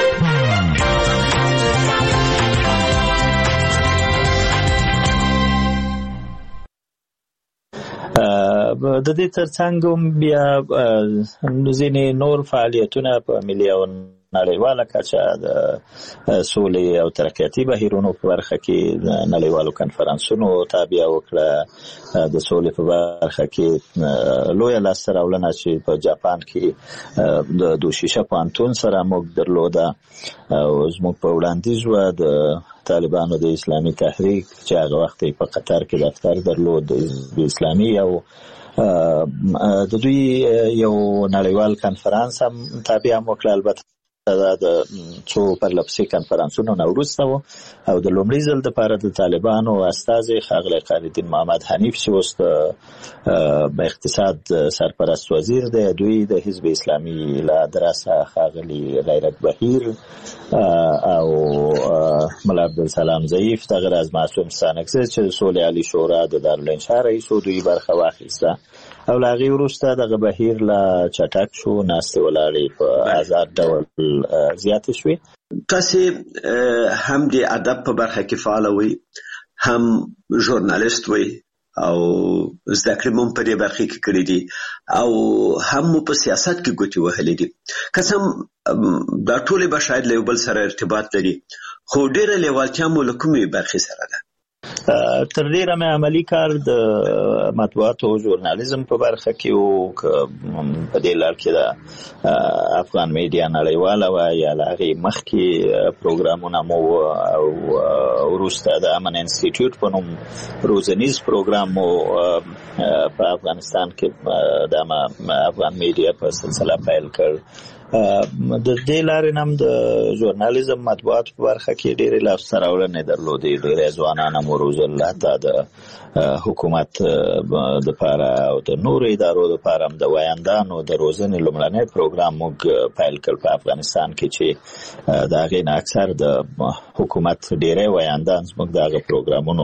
د دې ترڅنګ بیا ځینې نور فعالیتونه په ملي او نړیواله کچه د سولې او ترقیاتي بهیرونو په برخه کې نړیوالو کنفرانسونو تابع وکړه. د سولې په برخه کې لویه لاسته راوړنه چې په جاپان کې د دوشیشه پوهنتون سره موږ درلوده او زموږ په وړاندیز و د طالبانو د اسلامي تحریک چې هغه وخت په قطر کې دفتر درلود د اسلامي او د دوی یو نړیوال کنفرانس هم تابع وکړه. البته دا د څو پرلپسې کنفرانسونو نه وروسته و او د لومړي ځل دپاره د طالبانو استازی ښاغلی خالدین محمد حنیف چې اوس د اقتصاد سرپرست وزیر دی، دوی د حزب اسلامي له ادرسه ښاغلي غیرت بهیر او ملا عبدالسلام ضعیف دغه راز معصوم ستانکزی چې د سولې عالي شورا د دارالانشا رئیس و، دوی برخه واخیسته او له هغې وروسته دغه بهیر لا چټک شو، ناستې ولاړې په آزاد ډول زیاتې شوې. تاسې هم د ادب په برخه کې فعاله وئ، هم ژورنالیست وئ او زده کړې مو په دې برخه کې کړې دي او هم مو په سیاست کې ګوتې وهلې دي. قسم دا ټولې به شاید له یو بل سره ارتباط لري، خو ډېره لیوالتیا مو له کومې برخې سره ده؟ تر ډیره مې عملی کار د مطبوعات او ژورنالیزم په برخه کې او په دې لار کې د افغان میډیا نړیواله و یا له هغې مخکې پروګرامونه مو او وروسته د امن انسټیټیوټ په نوم روزنیز پروګرام مو په افغانستان کې د افغان میډیا په سلسله پیل کړ. د دې لارې هم د ژورنالیزم مطبوعات په برخه کې ډېرې لاسته راوړنې درلودې، ډېری ځوانان هم وروزل، حتی د حکومت دپاره او د نورو ادارو دپاره هم د ویاندانو د روزنې لومړنی پروګرام موږ پیل کړ په افغانستان کې چې د هغې نه اکثر د حکومت ډېری ویاندان زموږ د هغه پروګرامونو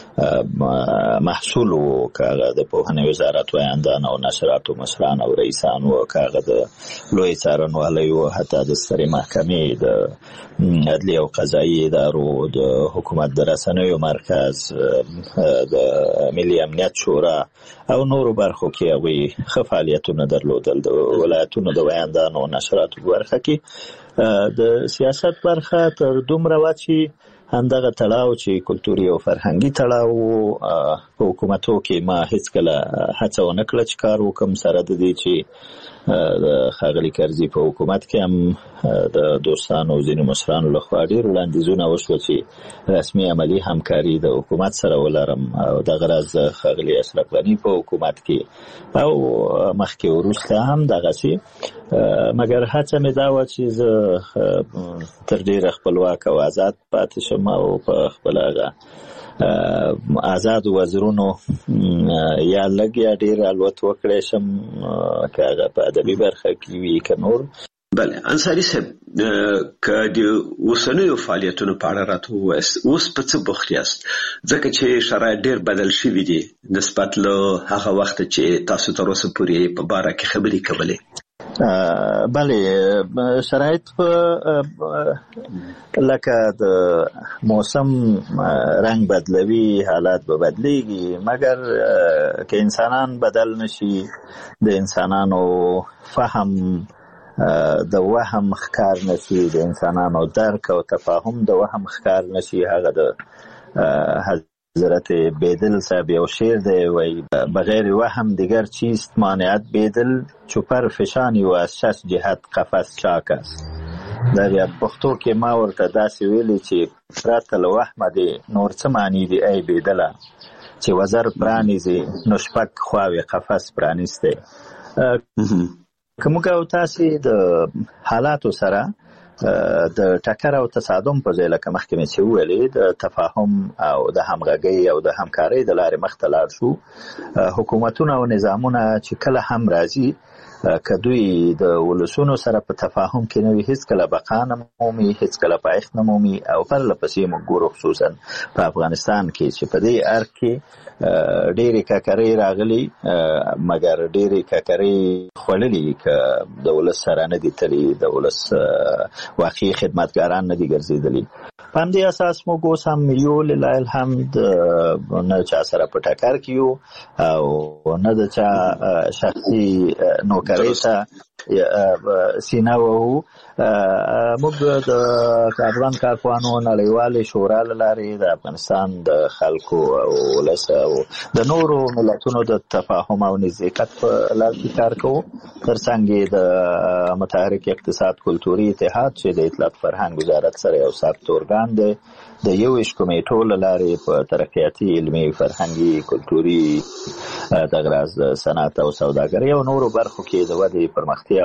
محصول و، که هغه د پوهنې وزارت ویاندان او نشراتو مشران او رئیسان و، که هغه د لوی څارنوالۍ و، حتی د سترې محکمې، د عدلي او قضایي ادارو، د حکومت د رسنیو مرکز، د ملي امنیت شورا او نورو برخو کې هغوی ښه فعالیتونه درلودل. د ولایتونو د ویاندانو او نشراتو په برخه کې د سیاست برخه تر دومره واچي همدغه تړاو چې کلتوري او فرهنګي تړاو په حکومتو کې ما هیڅ کله هڅه ونه کړه چې کار وکم سره د دې چې د خاغلی کرزي په حکومت کې هم د دوستانو ځینو مشرانو لخوا ډېر وړاندیزونه وشو چې رسمي عملی همکاري د حکومت سره ولرم او د غرض خاغلی اشرف غني په حکومت کې او مخکې وروسته هم دغسي مګر هڅه مې دا و چې زه تر ډېره خپلواک او آزاد پاتې شم او په خپل آزاد وزرونو یا لږ یا ډېر الوت وکړی شم که هغه په ادبي برخه کې وي که نور. بله انصاري صاحب که د اوسنیو فعالیتونو په اړه راته ووایاست اوس په څه بوخت یاست ځکه چې شرایط ډېر بدل شوي دي نسبت له هغه وخته چې تاسو تر اوسه پورې په باره کې خبرې کولې؟ بله شرایط لکه د موسم رنگ بدلوي حالات به بدلیږي مګر که انسانان بدل نشي د انسانانو فهم د وهم ښکار نشي د انسانانو درک او تفاهم د وهم ښکار نشي هغه د حضرت بیدل صاحب یو شعر دی وای بغیر وهم دیگر چیست مانعت بیدل چوپر فشانی و از شش جهت قفس چاک است. در پښتو کې ما ورته داسې ویلي چې پرته له وهمه دی نور څه معنی دی ای بیدله چې وزر پرانیزي نو شپږ خواوې قفس پرانیستی. که موږ او تاسې د حالاتو سره د ټکر او تصادم په ځای لکه مخکې مې چې وویلې د تفاهم او د همغږۍ او د همکارۍ د لارې مخ ته لاړ شو حکومتونه او نظامونه چې کله هم راځي که دوی د ولسونو سره په تفاهم کې نه وي هیڅ کله بقا نه مومي هیڅ کله پایښت نه مومي او پرله پسې موږ ګورو خصوصا په افغانستان کې چې په دې ارګ کې ډېرې ککرۍ راغلي مګر ډېرې ککرۍ خوړلي که د ولس سره نه دي تلي د ولس واقعي خدمتګاران نه دي ګرځېدلي. په همدې اساس موږ اوس هم یو لله الحمد نه چا سره په ټکر کې یو او نه د چا شخصي نوکرۍ ته سینه وهو. موږ د افغان کارپوهانو نړیوالې شورا له لارې د افغانستان د خلکو او ولس او د نورو ملتونو د تفاهم او نزدېکت په لار کې کار کوو. ترڅنګ د متحرک اقتصاد کلتوري اتحاد چې د اطلاعات فرهنګ وزارت سره یو ثابت ارګان دی د 21 کمیټو له لارې په ترقیاتي علمي فرهنګي کلتوري د غرض د صنعت او سوداګرۍ او نورو برخو کې د ودې پرمختیا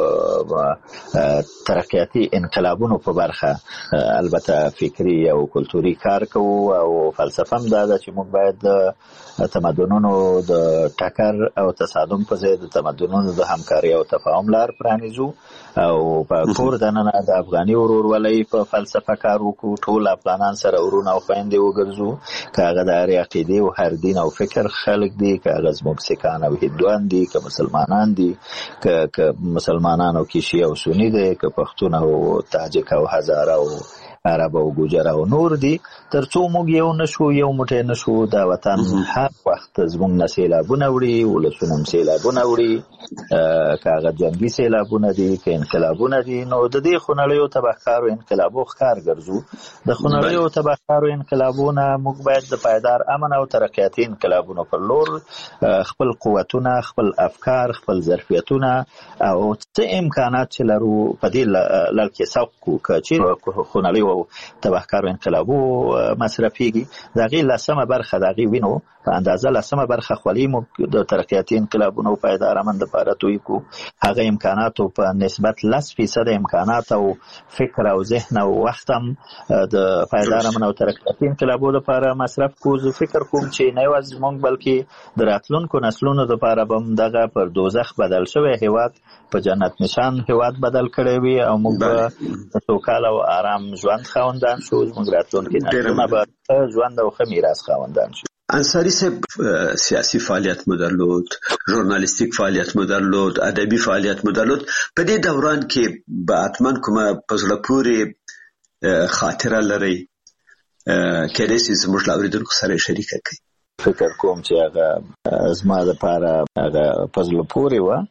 او ترقیاتي انقلابونو په برخه البته فکری او کلتوري کار کوو او فلسفه هم دا ده چې موږ باید د تمدنونو د ټکر او تصادم په ځای د تمدنونو د همکارۍ او تفاهم لار پرانیزو او په کور دننه د افغاني ورورولۍ په فلسفه کار وکړو. ټول افغانان سره ورونه او خویندې وګرځو که هغه د هرې عقیدې او هر دین او فکر خلک دي که هغه زموږ سیکان او هندوان دي که مسلمانان دي که مسلمانان او کې شیعه او سني دي که پښتون او تاجک او هزاره او عرب او ګوجر او نور دي تر څو موږ یو نشو یو موټی نشو دا وطن هر وخت زموږ نه سیلابونه وړي ولسونه هم سیلابونه وړي که هغه جنګي سیلابونه دي که انقلابونه دي نو د دې خونړیو تبهکارو انقلابو ښکار ګرځو. د خونړیو تبهکارو انقلابونه موږ باید د پایدار امن او ترقیاتي انقلابونو پر لور خپل قوتونه خپل افکار خپل ظرفیتونه او څه امکانات چې لرو په دې لړ کې سوق کړو که چیرې خونړیو تبهکارو انقلابو مصرفيږي د هغې لسمه برخه د هغې وینو په اندازه لسمه برخه خولي موږ د ترقیاتي انقلابونو پایدار امن دپاره توی کړو. هغه امکاناتو په نسبت 10% امکانات او فکر او ذهن او وخت هم د پایدار امن او ترقیاتي انقلابو لپاره مصرف کړو. زه فکر کوم چې نه یوازې موږ بلکې د راتلونکو نسلونو دپاره به هم دغه پر دوزخ بدل شوی هیواد په جنت نشان هیواد بدل کړی وي او موږ به د سوکاله او آرام ژوند خاوندان شو. زموږ راتلونکي نسلونه به ژوند او ښه میراث خاوندان شو. انصاری صاحب سیاسی فعالیت مو درلود، ژورنالیستیک فعالیت مو درلود، ادبي فعالیت مو درلود. په دې دوران کې به حتما کومه په زړه پورې خاطره لرئ کېدای شي زموږ له اورېدونکو سره شریکه کړئ؟ فکر کوم چې هغه زما دپاره هغه په زړه پورې وه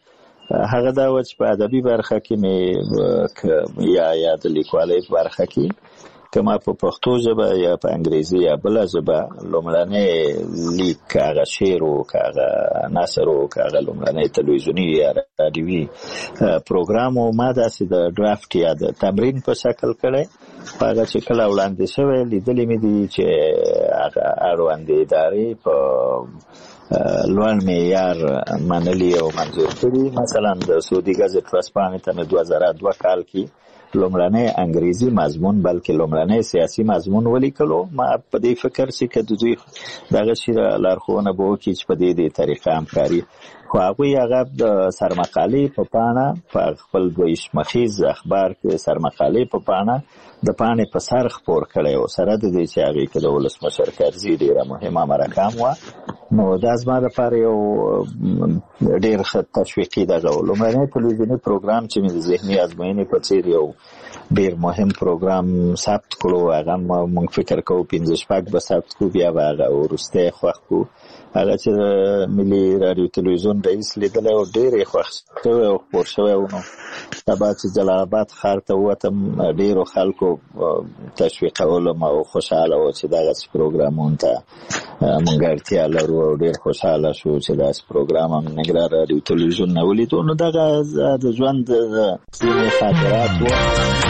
هغه دا و چې په ادبي برخه کې مې یا د لیکوالۍ برخه کې کما په پښتو ژبه یا په انګریزي یا بل ژبه لومړنۍ لیک هغه شعر او هغه نثر او هغه لومړنۍ تلویزیونی یا رادیوي پروګرام او ما داسې د ډرافټ یا د تمرین په شکل کړی هغه چې کله وړاندې شوی لیدلې مې دي چې هغه اړوندې ادارې په لوړ معیار منلي او منظور کړي. مثلا د سعودي ګازټ ورځپاڼې ته مې 2002 کال کې لومړنۍ انګریزي مضمون بلکې لومړنۍ سیاسي مضمون ولیکلو. ما په دې فکر چې کله دوی دغه شی لارښوونه به وکړي چې په دې طریقه همکاري خو هغه د سرمقالې په پاڼه په خپل دویش مخیز اخبار کې سرمقالې په پاڼه د پاڼې په سر خپور کړی او سره د دې چې هغه کې د ولسمشر کرزي ډیره مهمه مرکه و نو دا زما لپاره یو ډیر ښه تشویقي دغه لومړنی تلویزیونی پروګرام چې مې د ذهني ازموینې په څیر یو ډیر مهم پروګرام ثبت کړو. هغه موږ فکر کوو 15 به ثبت کوو بیا به هغه ورسته خوښ کوو. هغه چې ملي رادیو تلویزیون رئیس لیدل او ډیر خوښ شوی او خبر شوی نو سبا چې جلال آباد ښار ته وته ډیرو خلکو تشویقولم او خوشاله و چې دغه پروګرامونه ته مونږ اړتیا لرو او ډیر خوشاله شو چې دا پروګرام هم نګران رادیو تلویزیون نه ولید نو دغه د ژوند د خاطرات و.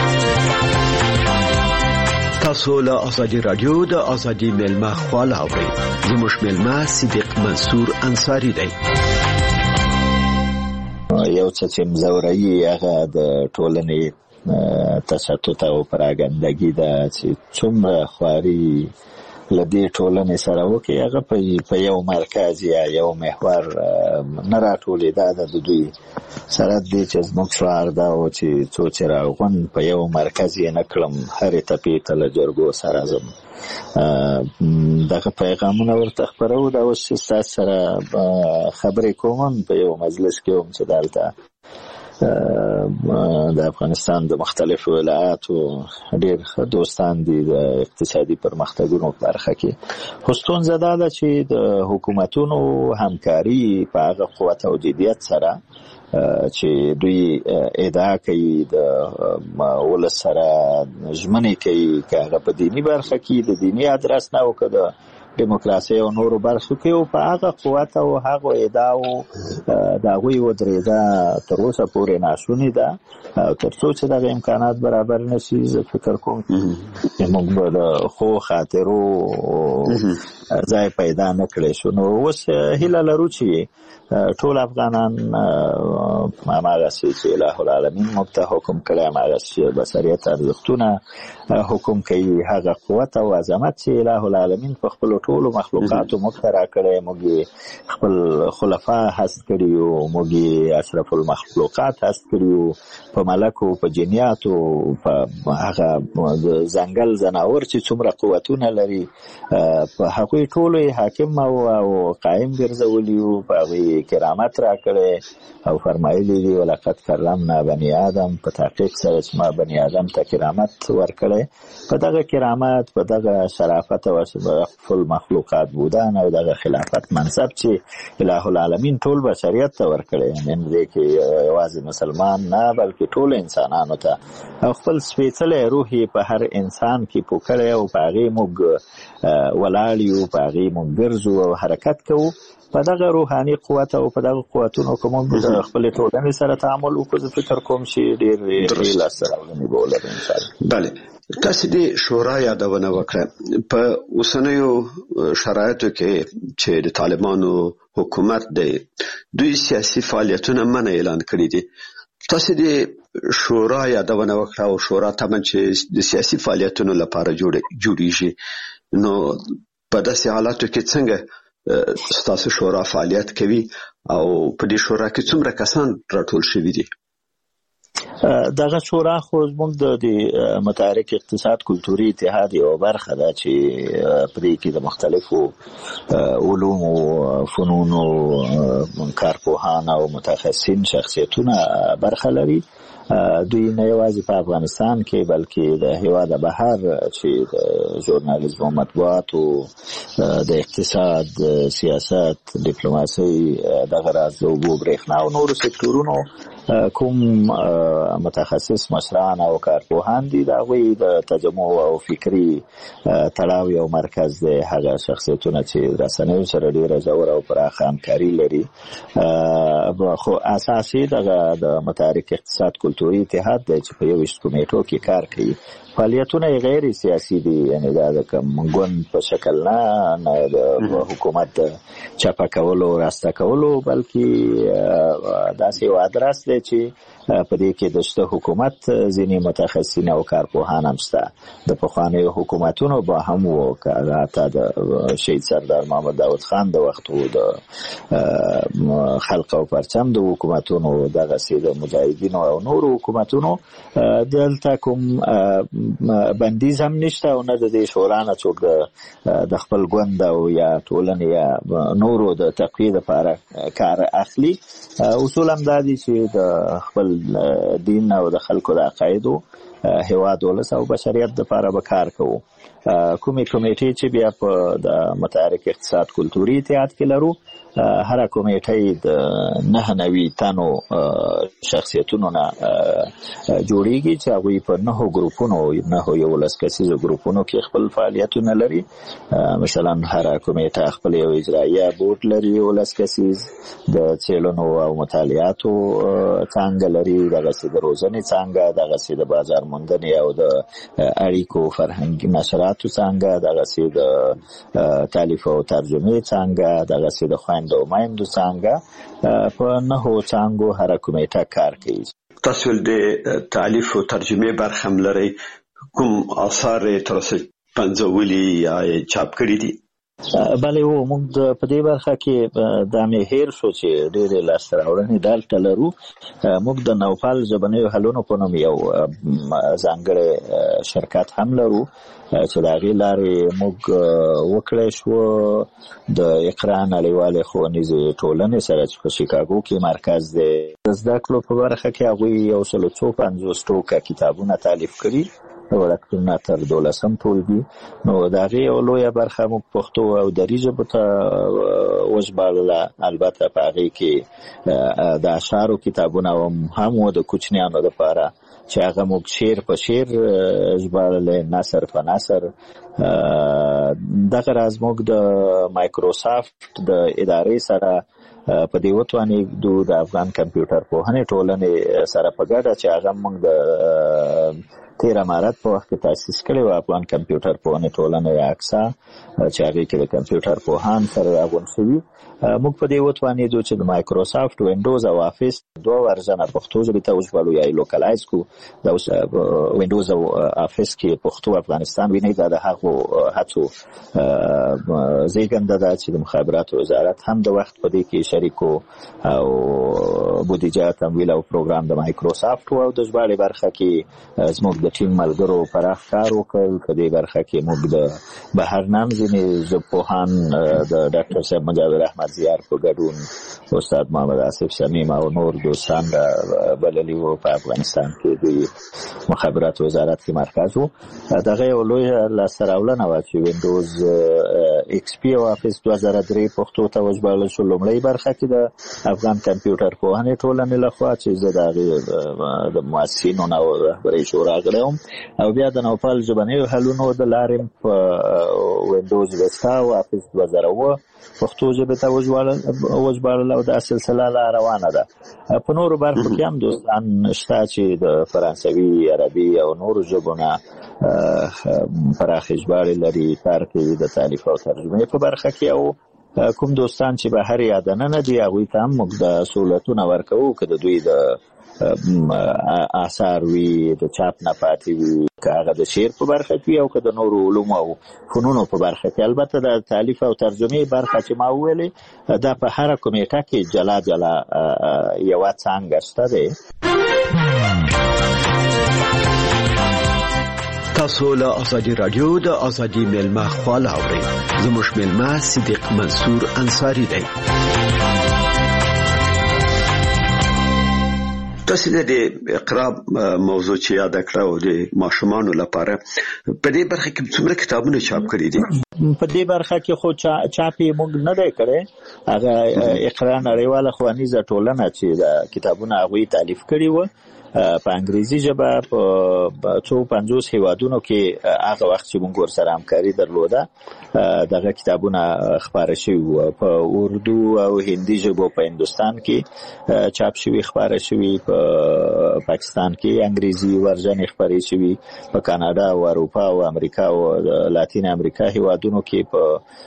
تاسو له ازادي رادیو د ازادي ملما خواله اورئ. زموږ ملما صدیق منصور انصاری دی. یو څه مزوري هغه د ټولنې تشتت او پراګندګي د چې څومره خواري لدی ټولنې سره وکي هغه په یو مرکز یا یو محور نه راټولې د دوی سره د چې زموږ شعار دا او چې څو چې راغون په یو مرکز یې نکړم هرې تپې ته له جرګو سره زم دغه پیغامونه ورته خپرو. دا اوس ستاسو سره خبرې کوم په یو مجلس کې هم چې دلته د افغانستان د مختلفو ولایاتو ډیر دوستان دي د اقتصادي پرمختګونو په برخه کې. خو ستونزه دا ده چې د حکومتونو همکاري په هغه قوت او جدیت سره چې دوی ادعا کوي د ولس سره ژمنې کوي که هغه په دینی برخه کې د دینی ادرس نه او که د دیموکراسي او نورو برخو کې او په هغه قوت او هغه ادعاو د هغوی ودرېدا تر اوسه پورې ناشونې ده او تر څو چې دغه امکانات برابر نشي زه فکر کوم چې موږ به د ښو خاطرو ځای پیدا نه کړی شو. نو اوس هیله لرو چې ټول افغانان هماغسې چې الهو العالمین موږ ته حکم کړی هماغسې بشریت ارزښتونه حکم کوي هغه قوت او عظمت چې الهو العالمین په خپلو ټولو مخلوقاتو موږ ته راکړی. موږ خپل خلفا هست کړي او موږ اشرف المخلوقات هست کړي په ملکو په جنیاتو په هغه ځنګل ځناور چې څومره قوتونه لري په هغوی ټولو حاکم او قایم ګرځولي او په هغوی کرامت راکړی او فرمایلی دي ولقد کرمنا بني آدم په تحقیق سره چې ما بني آدم ته کرامت ورکړی. په دغه کرامت په دغه شرافت او خپل مخلوقات بودن او دغه خلافت منصب چې الهو العالمین ټول بشریت ته ورکړی نن دې کې یوازې مسلمان نه بلکې ټول انسانانو ته او خپل سپېڅلی روح په هر انسان کې پوکړی او په هغې موږ ولاړ یو په هغې موږ ګرځو او حرکت کوو. په دغه روحاني قوت او په دغه قوتونو کوم د خپل ټولنې سره تعامل وکړو زه فکر کوم چې ډېر لاسته راوړنې به ولري ان شاء الله. بله تاسو د شورا یادونه وکړه په اوسنیو شرایطو کې چې د طالبانو حکومت دی دوی سیاسي فعالیتونه منع اعلان کړي دي. تاسو د شورا یادونه وکړه او شورا تمن چې د سیاسي فعالیتونو لپاره جوړیږي نو په داسې حالاتو کې څنګه ستاسو شورا فعالیت کوي او په دې شورا کې څومره کسان راټول شوي دي؟ دغه شورا خو زموږ د متحرک اقتصاد کلتوري اتحاد یو برخه ده چې پرې کې د مختلفو علوم او فنون او کارپوهان او متخصصین شخصیتونه برخه لري دوی نه یوازې په افغانستان کې بلکې د هیواد بهر چې د ژورنالیزم او مطبوعات او د اقتصاد، سیاست، ډیپلوماسي، د غراض او برېښنا او نورو سکتورونو کوم متخصص مشران او کارپوهان دي، دا غوي د تجمع او فکری تړاو یو مرکز دی. هغه شخصیتونه چې رسنیو سره ډیره ژوره او پراخه همکاري لري. خو اساسي د متحرک اقتصاد کلتوري اتحاد دی چې په 21 کمیټو کې کار کوي. فعالیتونه غیر سیاسي دي، یعنی دا د کوم ګوند په شکل نه د حکومت چپه کولو راسته کولو، بلکې داسې یو ادرس دی چې په دې کې د حکومت ځینې متخصصین او کارپوهان هم شته. د پخوانیو حکومتونو به هم و که حتی د شهید سردار محمد داود خان د وختو د خلق او پرچم د حکومتونو، دغسې د مجاهدینو او نورو حکومتونو، دلته کوم بندیز هم نشته او نه د دې شورا نه څوک د خپل ګوند او یا ټولنې یا نورو د تقویې لپاره کار اخلي. اصول هم دا دي چې د خپل دین او د خلکو د عقایدو، هیواد ولس او بشریت لپاره به کار کوو. کومې کمیټې چې بیا په د متحرک اقتصاد کلتوري اتحاد کې لرو، هر کمیټه د 99 تنو شخصیتونو نه جوړیږي چې هغوی په 9 ګروپونو 11 کسیزو ګروپونو کې خپل فعالیتونه لري. مثلا هر کمیټه خپل یو اجرایه بورډ لري 11 کسیز، د څېړنو او مطالعاتو څانګه لري، دغسې د روزنې څانګه، دغسې د بازار موندنې او د اړیکو فرهنګي نشراتو څانګه، دغسې د تالیف او ترجمې څانګه، دغسې د خویندو او میندو څانګه. په 9 څانګو هر کمیټه کار کوي. تاسو د تالیف او ترجمې برخه هم لرئ، کوم آثار تر اوسه پنځولي یا چاپ کړي دي؟ بله و، موږ په دې برخه کې دا مې هیر شو چې ډېرې لاسته راوړنې دلته لرو. موږ د نوپال ژبنیو حلونو په نوم یو ځانګړی شرکت هم لرو چې د هغې لارې موږ وکړی شو د اقرا نړیوالې ښوونیزې ټولنې سره چې په شیکاګو کې مرکز دی، د زده کړو په برخه کې هغوی 150 ټوکه کتابونه تالیف کړي، وړکتونونه تر 12 ټولګي. نو د هغې یو لویه برخه موږ پښتو او دري ژبو ته وژباړله. البته په هغې کې د اشعارو کتابونه هم و د کوچنیانو دپاره چې هغه موږ شعر په شعر ژباړلی، نثر په نثر. دغه راز موږ د مایکروسافت د ادارې سره په دې وتوانېږو د افغان کمپیوټر پوهنې ټولنې سره په ګډه چې هغه موږ د 13 مارچ په وخت کې تاسیس کړی و، افغان کمپیوټر پوهنې ټولنه یا اکسا، چې هغې کې د کمپیوټر پوهان سره راغونډ شوي. موږ په دې وتوانېدو چې د مایکروسافت وینډوز او افیس 2 ورژنه پښتو ژبې ته وژباړو یا یې لوکلایز کړو. د وینډوز او افیس کې پښتو افغانستان وینئ، دا د هغو هڅو زیږنده ده چې د مخابراتو وزارت هم د وخت په دې کې شریک او بودیجه تمویل او پروګرام د مایکروسافت او د ژباړې برخه کې زموږ د ټیم ملګرو پراخ کار وکړ. په دې برخه کې موږ د بهرنام ځینې ژبپوهان د ډاکټر صاحب مجاور احمد زیار په ګډون، استاد محمد آصف صمیم او نور دوستان بللي وو. په افغانستان کې د مخابرات وزارت کې مرکز وو. دغه یو لویه لاسته راوړنه وه چې وینډوز ایکس پی او افیس 2003 پښتو ته وژباړل شو. لومړۍ برخه کې د افغان کمپیوټر پوهنې ټولنې لخوا چې زه د هغې د مؤسسینو نه او رهبرۍ شورا غړی وم، او بیا د نوپال ژبنیو حلونو د لارې په وینډوز وستا او افیس 2007 پښتو ژبې ته وژباړل او دا سلسله لا روانه ده. په نورو برخو کې هم دوستان شته چې د فرانسوي، عربي او نورو ژبو نه پراخې ژباړې لري، کار کوي د تالیف او ترجمې په برخه کې. او کوم دوستان چې بهر یا دننه دي هغوی ته هم موږ د سهولتونه ورکوو، که د دوی د آثار وي د چاپ نه پاتې وي، که هغه د شعر په برخه کې او که د نورو علومو او فنونو په برخه کې. البته د تالیف او ترجمې برخه چې ما وویلې دا په هره کمیټه کې جلا جلا یوه څانګه شته دی. تاسو له ازادي رادیو د ازادي میلمه خواله اورئ. زموږ میلمه صدیق منصور انصاری دی. تاسو د اقرا موضوع چې یاد کړو د ماشومان لپاره په دې برخه کې څومره کتابونه چاپ کړي دي؟ په دې برخه کې خو چاپي موږ نه دی کړی. هغه اقرا نړیواله ښوونیزه ټولنه چې د کتابونه هغوی تالیف کړي و په انګریزي ژبه په 250 هیوادونو کې هغه وخت چې موږ ورسره همکاري درلوده دغه کتابونه خپاره شوي وو په اردو او هندي ژبو په هندستان کې چاپ شوي خپاره شوي په پاکستان کې انګریزي ورژن خپاره شوي په کاناډا او اروپا او امریکا او لاتین امریکا هیوادونو کې په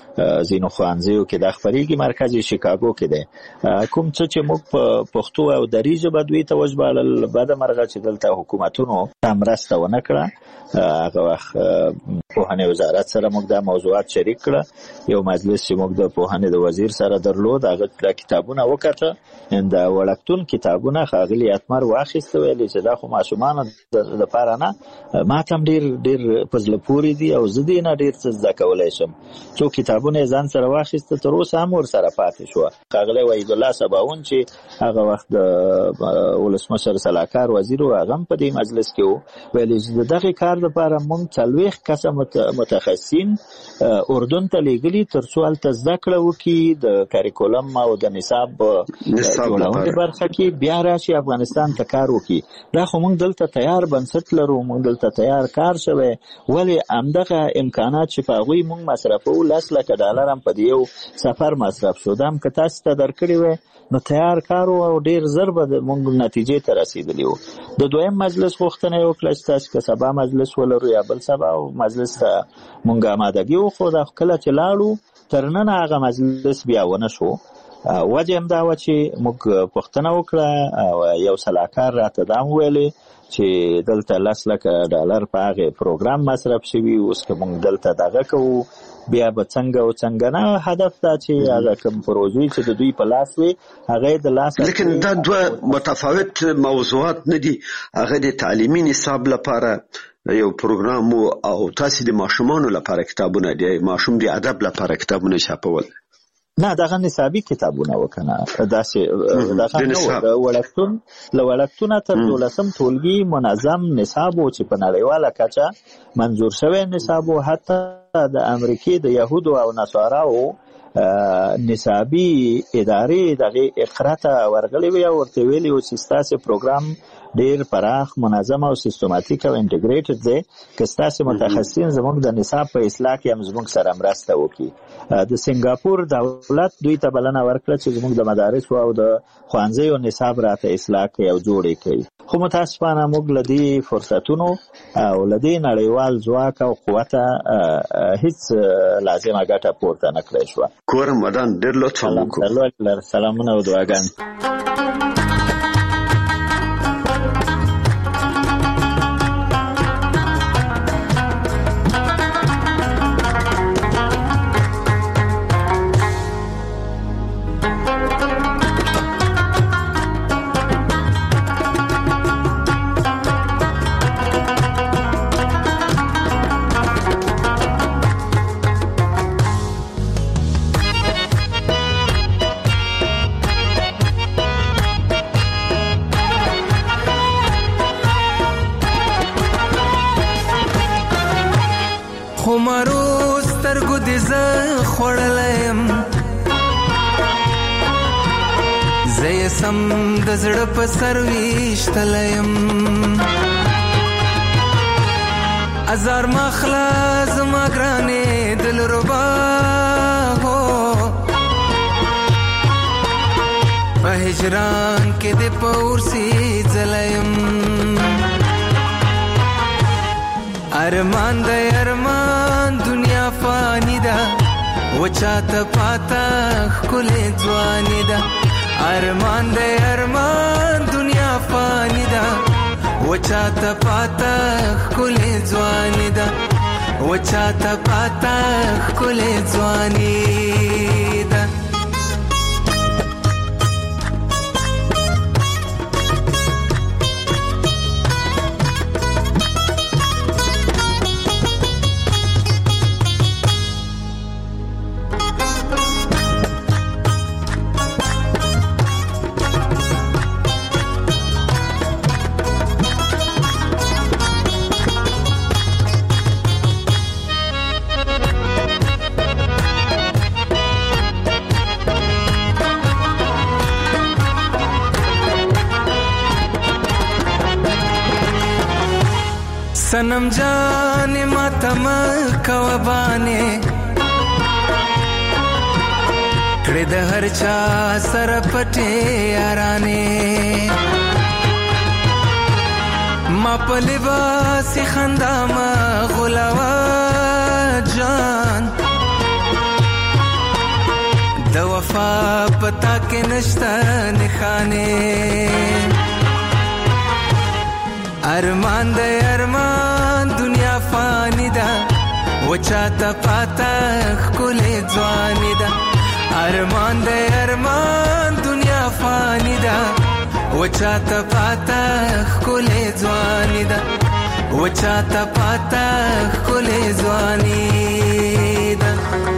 زینو خوانزیو کې د خبريږي مرکز شیکاګو کې ده. کوم چې موږ په پښتو او دری ژبه دوی ته وژبالل بعد مرغه چې دلته حکومتونو تمرسته ونه کړه هغه وخت پوهنې وزارت سره موږ د موضوعات شریک کړه. یو مجلس چې موږ د پوهنې د وزیر سره درلود هغه کتابونه وکړه د وړکتون کتابونه خاغلی اتمر واخیسته ویل چې دا خو ماشومان د پاره نه ما تم ډیر پزله پوری دي او زدي نه ډیر څه زده کولای شم. څو کتابونه ځان سره واخیسته تر اوسه هم ور سره پاتې شو. خاغلی وحید الله سباون چې هغه وخت د ولسمشر سلاکار وزیر او هغه په دې مجلس کې ویل چې دغه کار لپاره موږ 40 کسه متخصصین اردن ته لېږلي ترڅو هلته زده کړه وکړي د کاریکولم او د نصاب جوړونې برخه کې بیا راشي افغانستان ته کار وکړي. دا خو موږ دلته تیار بنسټ لرو موږ دلته تیار کار شوی ولې همدغه امکانات چې په هغوی موږ مصرفو $10 لک هم په یو سفر مصرف شو. دا هم که تاسو ته درکړي وی نو تیار کار او ډیر زر به موږ نتیجې ته رسیدلی وو. د دویم مجلس غوښتنه وکړه چې تاسو که سبا مجلس ولرو یا بل سبا او مجلس ته موږ آمادګي وخو دا کله چې لاړو تر نن هغه مجلس بیا ونه شو. وجه هم دا و چې موږ پوښتنه وکړه او یو سلاکار راته دا ویلي چې دلته $10 لک په هغه پروګرام مصرف شوي اوس که موږ دلته دغه کوو بیا به څنګه او څنګه نه هدف دا چې هغه کوم پروژې چې د دوی په لاس وي هغه د لاس لیکن دا دوه متفاوت موضوعات نه دي. هغه د تعلیمي نصاب لپاره یو پروګرام او تاسو د ماشومانو لپاره کتابونه دي ماشوم د ادب لپاره کتابونه چاپول نه دغه نصابي کتابونه وکنه داسې دغه وړکتون تر 12م ټولګي منظم نصاب او چې په نړیواله کچه منظور شوی نصاب او حتی د امریکای د يهودو او نصاراو نصابي ادارې دغه اقراته ورغلي وي او ورته ویلي او چې تاسو پروګرام ډیر پراخ منظم او سیستماتیک او انټیګریټډ دی که تاسو متخصصین زموږ د نصاب په اصلاح کې هم زموږ سره مرسته وکړي. د سنگاپور دولت دوی ته بلنه ورکړه چې زموږ د مدارس او د ښوونځیو نصاب راته اصلاح کوي او جوړ کړي. خو متاسفانه موږ لدی فرصتونو او لدی نړیوال ځواک او قوت هیڅ لازمه ګټه پورته نه کړې شو. کورم ودان ډېر لطفا وکړو. سلامونه او دعاګانې. سم د زړه په سرويشتلم ازار مخلا زما ګرانې دل ربا هو په هجران کې د پورسي ځلم ارمان د ارمان دنیا فانی ده وچاته پاتا خل ځواني ده ارمان دے ارمان دنیا فانی دا وچاتا پاتا خل ځواني دا وچاتا پاتا خل ځواني دا सनम जाने मातम कवबाने کړه د هر چا سره پټه یارانه ما په لباس خندا ما غلاوا جان د وفا پتا کې نشته نخانه ارمان د ارمان دنیا فانی ده وچا ته پاتا خل ځواني ده ارمان د ارمان دنیا فانی ده وچا ته پاتا خل ځواني ده وچا ته پاتا خل ځواني ده